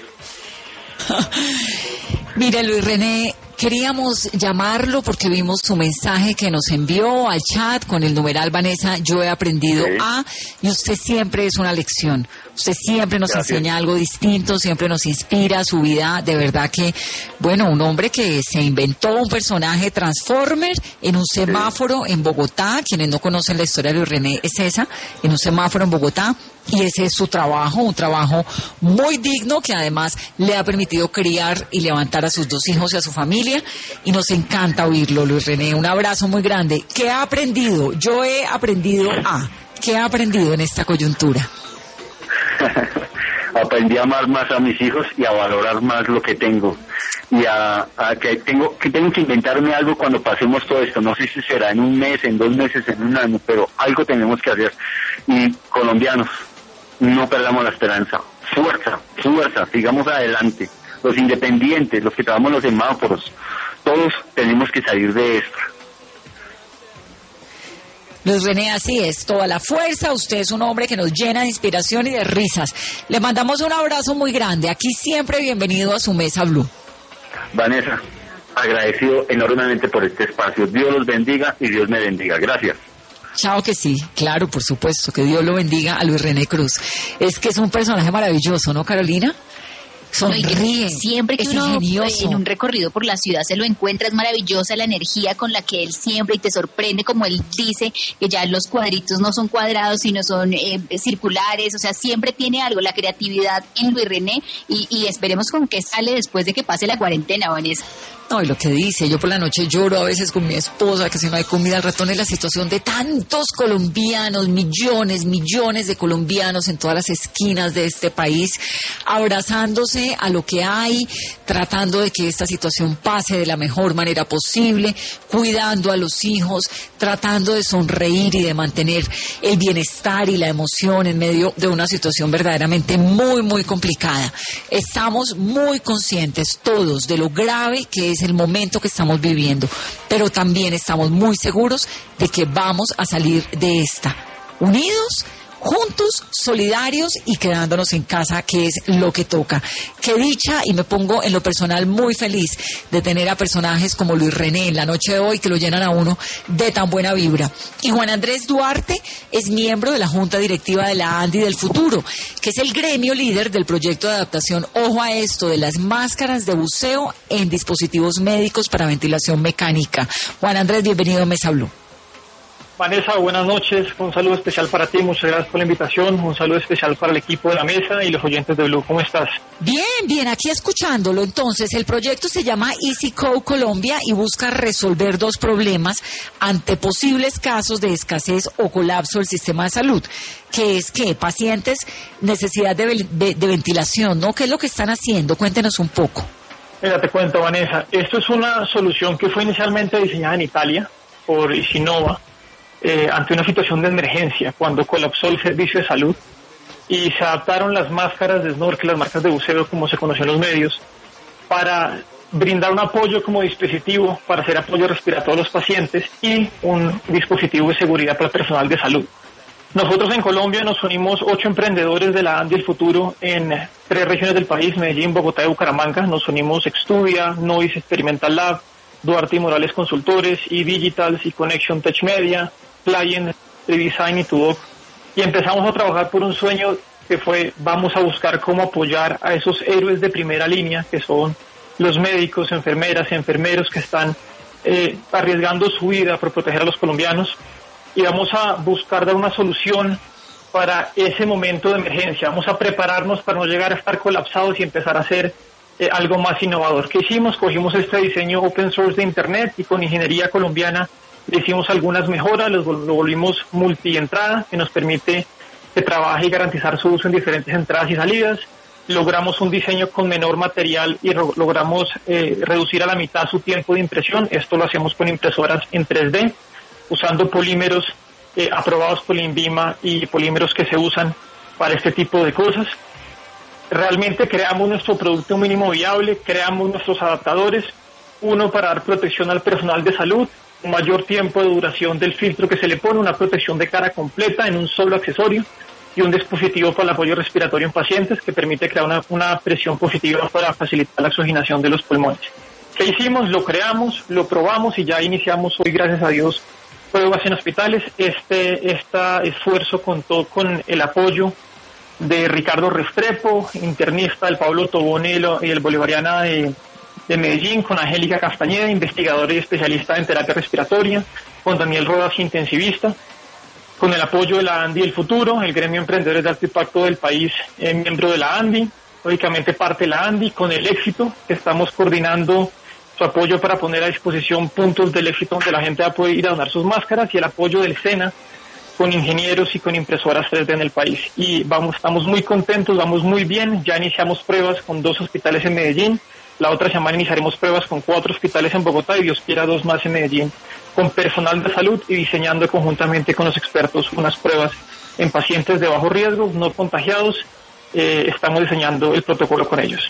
Mire, Luis René, queríamos llamarlo porque vimos su mensaje que nos envió al chat con el numeral Vanessa, yo he aprendido a, y usted siempre es una lección. Usted siempre nos enseña algo distinto, siempre nos inspira su vida. De verdad que, bueno, un hombre que se inventó un personaje Transformer en un semáforo en Bogotá. Quienes no conocen la historia de Luis René es esa, en un semáforo en Bogotá. Y ese es su trabajo, un trabajo muy digno que además le ha permitido criar y levantar a sus dos hijos y a su familia. Y nos encanta oírlo, Luis René. Un abrazo muy grande. ¿Qué ha aprendido? Yo he aprendido a. ¿Qué ha aprendido en esta coyuntura? Aprendí a amar más a mis hijos y a valorar más lo que tengo, y a que tengo que inventarme algo cuando pasemos todo esto. No sé si será en un mes, en 2 meses, en un año, pero algo tenemos que hacer. Y colombianos, no perdamos la esperanza, fuerza, sigamos adelante. Los independientes, los que trabajamos los semáforos, todos tenemos que salir de esto. Luis René, así es, toda la fuerza. Usted es un hombre que nos llena de inspiración y de risas. Le mandamos un abrazo muy grande. Aquí siempre bienvenido a su Mesa Blue. Vanessa, agradecido enormemente por este espacio. Dios los bendiga y Dios me bendiga. Gracias. Chao, que sí, claro, por supuesto, que Dios lo bendiga a Luis René Cruz. Es que es un personaje maravilloso, ¿no, Carolina? Sonríe, siempre que uno en un recorrido por la ciudad se lo encuentra, es maravillosa la energía con la que él siempre, y te sorprende como él dice que ya los cuadritos no son cuadrados sino son circulares, o sea, siempre tiene algo, la creatividad en Luis René, y esperemos con qué sale después de que pase la cuarentena, Vanessa. No, y lo que dice, yo por la noche lloro a veces con mi esposa, que si no hay comida al ratón, es la situación de tantos colombianos, millones de colombianos en todas las esquinas de este país, abrazándose a lo que hay, tratando de que esta situación pase de la mejor manera posible, cuidando a los hijos, tratando de sonreír y de mantener el bienestar y la emoción en medio de una situación verdaderamente muy, muy complicada. Estamos muy conscientes todos de lo grave que es el momento que estamos viviendo, pero también estamos muy seguros de que vamos a salir de esta unidos, juntos, solidarios y quedándonos en casa, que es lo que toca. Qué dicha, y me pongo en lo personal muy feliz de tener a personajes como Luis René en la noche de hoy, que lo llenan a uno de tan buena vibra. Y Juan Andrés Duarte es miembro de la Junta Directiva de la ANDI del Futuro, que es el gremio líder del proyecto de adaptación, ojo a esto, de las máscaras de buceo en dispositivos médicos para ventilación mecánica. Juan Andrés, bienvenido a Mesa Blue. Vanessa, buenas noches, un saludo especial para ti, muchas gracias por la invitación, un saludo especial para el equipo de la mesa y los oyentes de Blue, ¿cómo estás? Bien, aquí escuchándolo. Entonces, el proyecto se llama EasyCo Colombia y busca resolver dos problemas ante posibles casos de escasez o colapso del sistema de salud, que es que pacientes, necesidad de ventilación, ¿no? ¿Qué es lo que están haciendo? Cuéntenos un poco. Mira, te cuento, Vanessa, esto es una solución que fue inicialmente diseñada en Italia por Isinova, ante una situación de emergencia, cuando colapsó el servicio de salud y se adaptaron las máscaras de snorkel, las máscaras de buceo, como se conoció en los medios, para brindar un apoyo como dispositivo para hacer apoyo respiratorio a los pacientes y un dispositivo de seguridad para el personal de salud. Nosotros en Colombia nos unimos 8 emprendedores de la ANDI del Futuro en 3 regiones del país, Medellín, Bogotá y Bucaramanga. Nos unimos Extudia, Noise Experimental Lab, Duarte y Morales Consultores, eDigitals y Connection Tech Media, Client, Redesign y Tudoc, y empezamos a trabajar por un sueño que fue: vamos a buscar cómo apoyar a esos héroes de primera línea, que son los médicos, enfermeras, enfermeros que están arriesgando su vida por proteger a los colombianos, y vamos a buscar dar una solución para ese momento de emergencia. Vamos a prepararnos para no llegar a estar colapsados y empezar a hacer algo más innovador. ¿Qué hicimos? Cogimos este diseño open source de Internet y con ingeniería colombiana le hicimos algunas mejoras, lo volvimos multientrada, que nos permite que trabaje y garantizar su uso en diferentes entradas y salidas. Logramos un diseño con menor material y logramos reducir a la mitad su tiempo de impresión. Esto lo hacemos con impresoras en 3D, usando polímeros aprobados por la INVIMA y polímeros que se usan para este tipo de cosas. Realmente creamos nuestro producto mínimo viable, creamos nuestros adaptadores, uno para dar protección al personal de salud, un mayor tiempo de duración del filtro que se le pone, una protección de cara completa en un solo accesorio y un dispositivo para el apoyo respiratorio en pacientes que permite crear una presión positiva para facilitar la oxigenación de los pulmones. ¿Qué hicimos? Lo creamos, lo probamos y ya iniciamos hoy, gracias a Dios, pruebas en hospitales. Este esfuerzo contó con el apoyo de Ricardo Restrepo, internista del Pablo Tobón y el Bolivariana de Medellín, con Angélica Castañeda, investigadora y especialista en terapia respiratoria, con Daniel Rodas, intensivista, con el apoyo de la ANDI del Futuro, el gremio Emprendedores de Alto Impacto del país, miembro de la ANDI, lógicamente parte de la ANDI, con el Éxito, que estamos coordinando su apoyo para poner a disposición puntos del Éxito donde la gente va a poder ir a donar sus máscaras, y el apoyo del SENA, con ingenieros y con impresoras 3D en el país. Y estamos muy contentos, vamos muy bien, ya iniciamos pruebas con 2 hospitales en Medellín. La otra semana iniciaremos pruebas con 4 hospitales en Bogotá y Dios quiera 2 más en Medellín, con personal de salud y diseñando conjuntamente con los expertos unas pruebas en pacientes de bajo riesgo, no contagiados. Estamos diseñando el protocolo con ellos.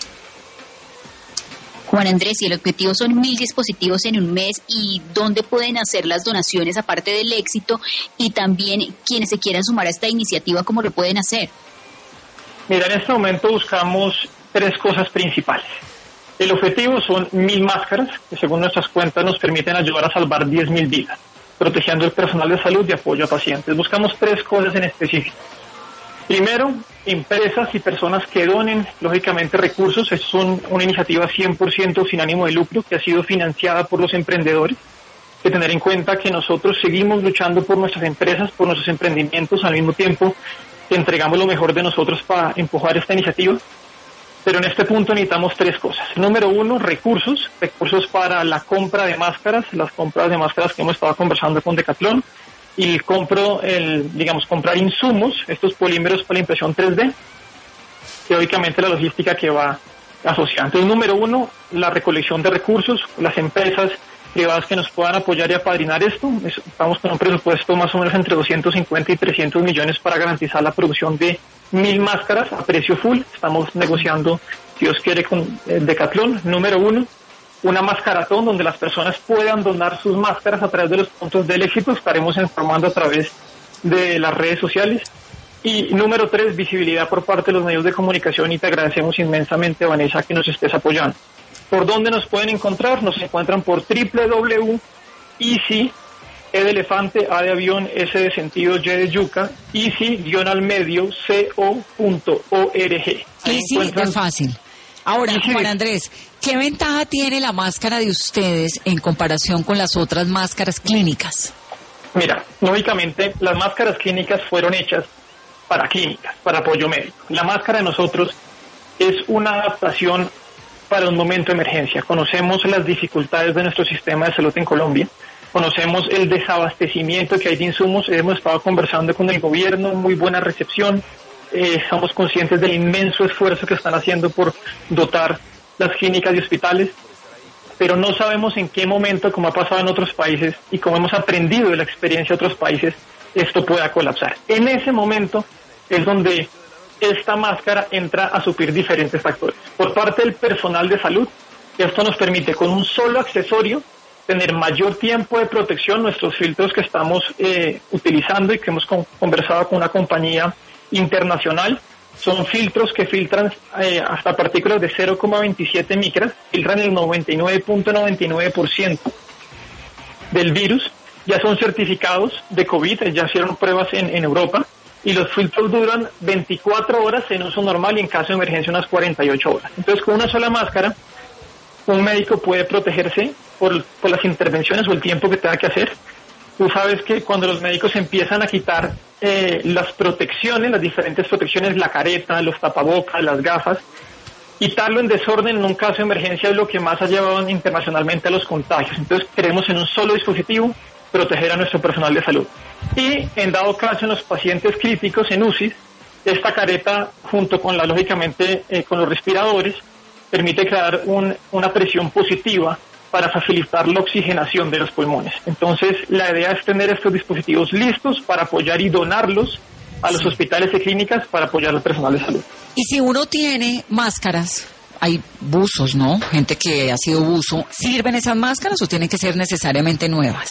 Juan Andrés, y el objetivo son 1.000 dispositivos en un mes, ¿y dónde pueden hacer las donaciones aparte del Éxito? Y también quienes se quieran sumar a esta iniciativa, ¿cómo lo pueden hacer? Mira, en este momento buscamos 3 cosas principales. El objetivo son 1.000 máscaras, que según nuestras cuentas nos permiten ayudar a salvar 10.000 vidas, protegiendo el personal de salud y apoyo a pacientes. Buscamos 3 cosas en específico. Primero, empresas y personas que donen, lógicamente, recursos. Es una iniciativa 100% sin ánimo de lucro, que ha sido financiada por los emprendedores. Hay que tener en cuenta que nosotros seguimos luchando por nuestras empresas, por nuestros emprendimientos, al mismo tiempo que entregamos lo mejor de nosotros para empujar esta iniciativa. Pero en este punto necesitamos 3 cosas. Número 1, recursos para la compra de máscaras, las compras de máscaras que hemos estado conversando con Decathlon, y comprar insumos, estos polímeros para la impresión 3D, teóricamente la logística que va asociada. Entonces, número 1, la recolección de recursos, las empresas privadas que nos puedan apoyar y apadrinar esto. Estamos con un presupuesto más o menos entre 250 y 300 millones para garantizar la producción de 1.000 máscaras a precio full. Estamos negociando, si Dios quiere, con Decathlon. Número 1, una mascaratón donde las personas puedan donar sus máscaras a través de los puntos del éxito. Estaremos informando a través de las redes sociales. Y número 3, visibilidad por parte de los medios de comunicación, y te agradecemos inmensamente, Vanessa, que nos estés apoyando. ¿Por dónde nos pueden encontrar? Nos encuentran por www.easy, E de elefante, A de avión, S de sentido, Y de yuca, easy-medio.co.org. Easy es fácil. Ahora, Juan Andrés, ¿qué ventaja tiene la máscara de ustedes en comparación con las otras máscaras clínicas? Mira, lógicamente las máscaras clínicas fueron hechas para clínicas, para apoyo médico. La máscara de nosotros es una adaptación para un momento de emergencia. Conocemos las dificultades de nuestro sistema de salud en Colombia, conocemos el desabastecimiento que hay de insumos, hemos estado conversando con el gobierno, muy buena recepción, somos conscientes del inmenso esfuerzo que están haciendo por dotar las clínicas y hospitales, pero no sabemos en qué momento, como ha pasado en otros países y como hemos aprendido de la experiencia de otros países, esto pueda colapsar. En ese momento es donde esta máscara entra a suplir diferentes factores. Por parte del personal de salud, esto nos permite con un solo accesorio tener mayor tiempo de protección. Nuestros filtros que estamos utilizando y que hemos conversado con una compañía internacional, son filtros que filtran hasta partículas de 0,27 micras, filtran el 99.99% del virus, ya son certificados de COVID, ya hicieron pruebas en Europa, y los filtros duran 24 horas en uso normal y en caso de emergencia unas 48 horas. Entonces, con una sola máscara, un médico puede protegerse por las intervenciones o el tiempo que tenga que hacer. Tú sabes que cuando los médicos empiezan a quitar las protecciones, las diferentes protecciones, la careta, los tapabocas, las gafas, quitarlo en desorden en un caso de emergencia es lo que más ha llevado internacionalmente a los contagios. Entonces, queremos en un solo dispositivo proteger a nuestro personal de salud. Y en dado caso en los pacientes críticos en UCI, esta careta junto con lógicamente con los respiradores permite crear una presión positiva para facilitar la oxigenación de los pulmones. Entonces la idea es tener estos dispositivos listos para apoyar y donarlos a los hospitales y clínicas para apoyar al personal de salud. Y si uno tiene máscaras, hay buzos, ¿no? Gente que ha sido buzo, ¿sirven esas máscaras o tienen que ser necesariamente nuevas?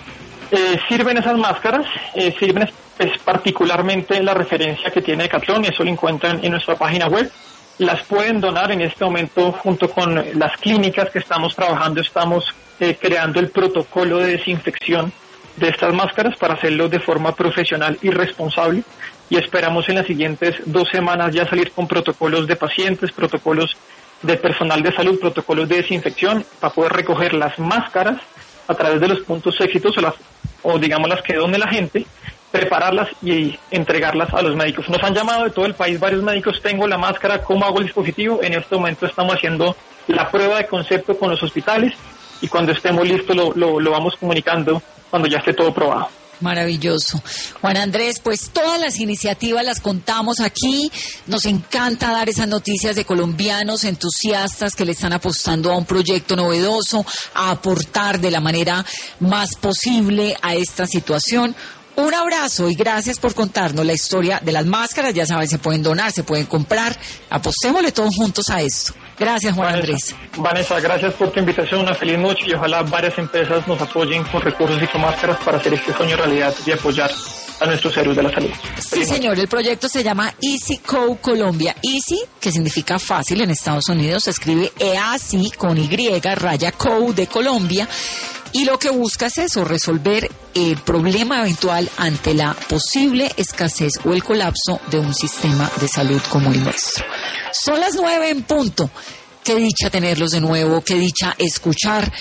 Sirven esas máscaras, sirven particularmente la referencia que tiene Decathlon, eso lo encuentran en nuestra página web. Las pueden donar en este momento junto con las clínicas que estamos trabajando, estamos creando el protocolo de desinfección de estas máscaras para hacerlo de forma profesional y responsable, y esperamos en las siguientes 2 semanas ya salir con protocolos de pacientes, protocolos de personal de salud, protocolos de desinfección para poder recoger las máscaras a través de los puntos éxitos o digamos las que done la gente, prepararlas y entregarlas a los médicos. Nos han llamado de todo el país varios médicos, tengo la máscara, ¿cómo hago el dispositivo? En este momento estamos haciendo la prueba de concepto con los hospitales y cuando estemos listos lo vamos comunicando cuando ya esté todo probado. Maravilloso. Juan Andrés, pues todas las iniciativas las contamos aquí. Nos encanta dar esas noticias de colombianos entusiastas que le están apostando a un proyecto novedoso, a aportar de la manera más posible a esta situación. Un abrazo y gracias por contarnos la historia de las máscaras. Ya saben, se pueden donar, se pueden comprar. Apostémosle todos juntos a esto. Gracias, Juan Andrés. Vanessa, gracias por tu invitación. Una feliz noche y ojalá varias empresas nos apoyen con recursos y con máscaras para hacer este sueño realidad y apoyar a nuestros héroes de la salud. Sí, señor. El proyecto se llama Easy Co Colombia. Easy, que significa fácil en Estados Unidos, se escribe EASY con Y, raya Co de Colombia. Y lo que busca es eso, resolver el problema eventual ante la posible escasez o el colapso de un sistema de salud como el nuestro. Son las 9 en punto. Qué dicha tenerlos de nuevo, qué dicha escuchar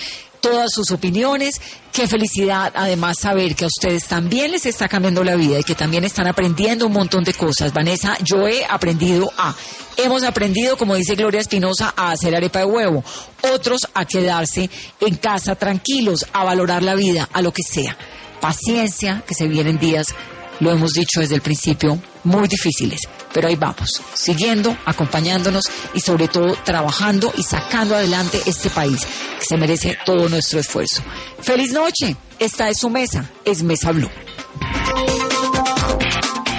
todas sus opiniones. Qué felicidad además saber que a ustedes también les está cambiando la vida y que también están aprendiendo un montón de cosas. Vanessa, hemos aprendido, como dice Gloria Espinosa, a hacer arepa de huevo, otros a quedarse en casa tranquilos, a valorar la vida, a lo que sea. Paciencia, que se vienen días, lo hemos dicho desde el principio, muy difíciles, pero ahí vamos, siguiendo, acompañándonos y sobre todo trabajando y sacando adelante este país, que se merece todo nuestro esfuerzo. ¡Feliz noche! Esta es su mesa, es Mesa Blue.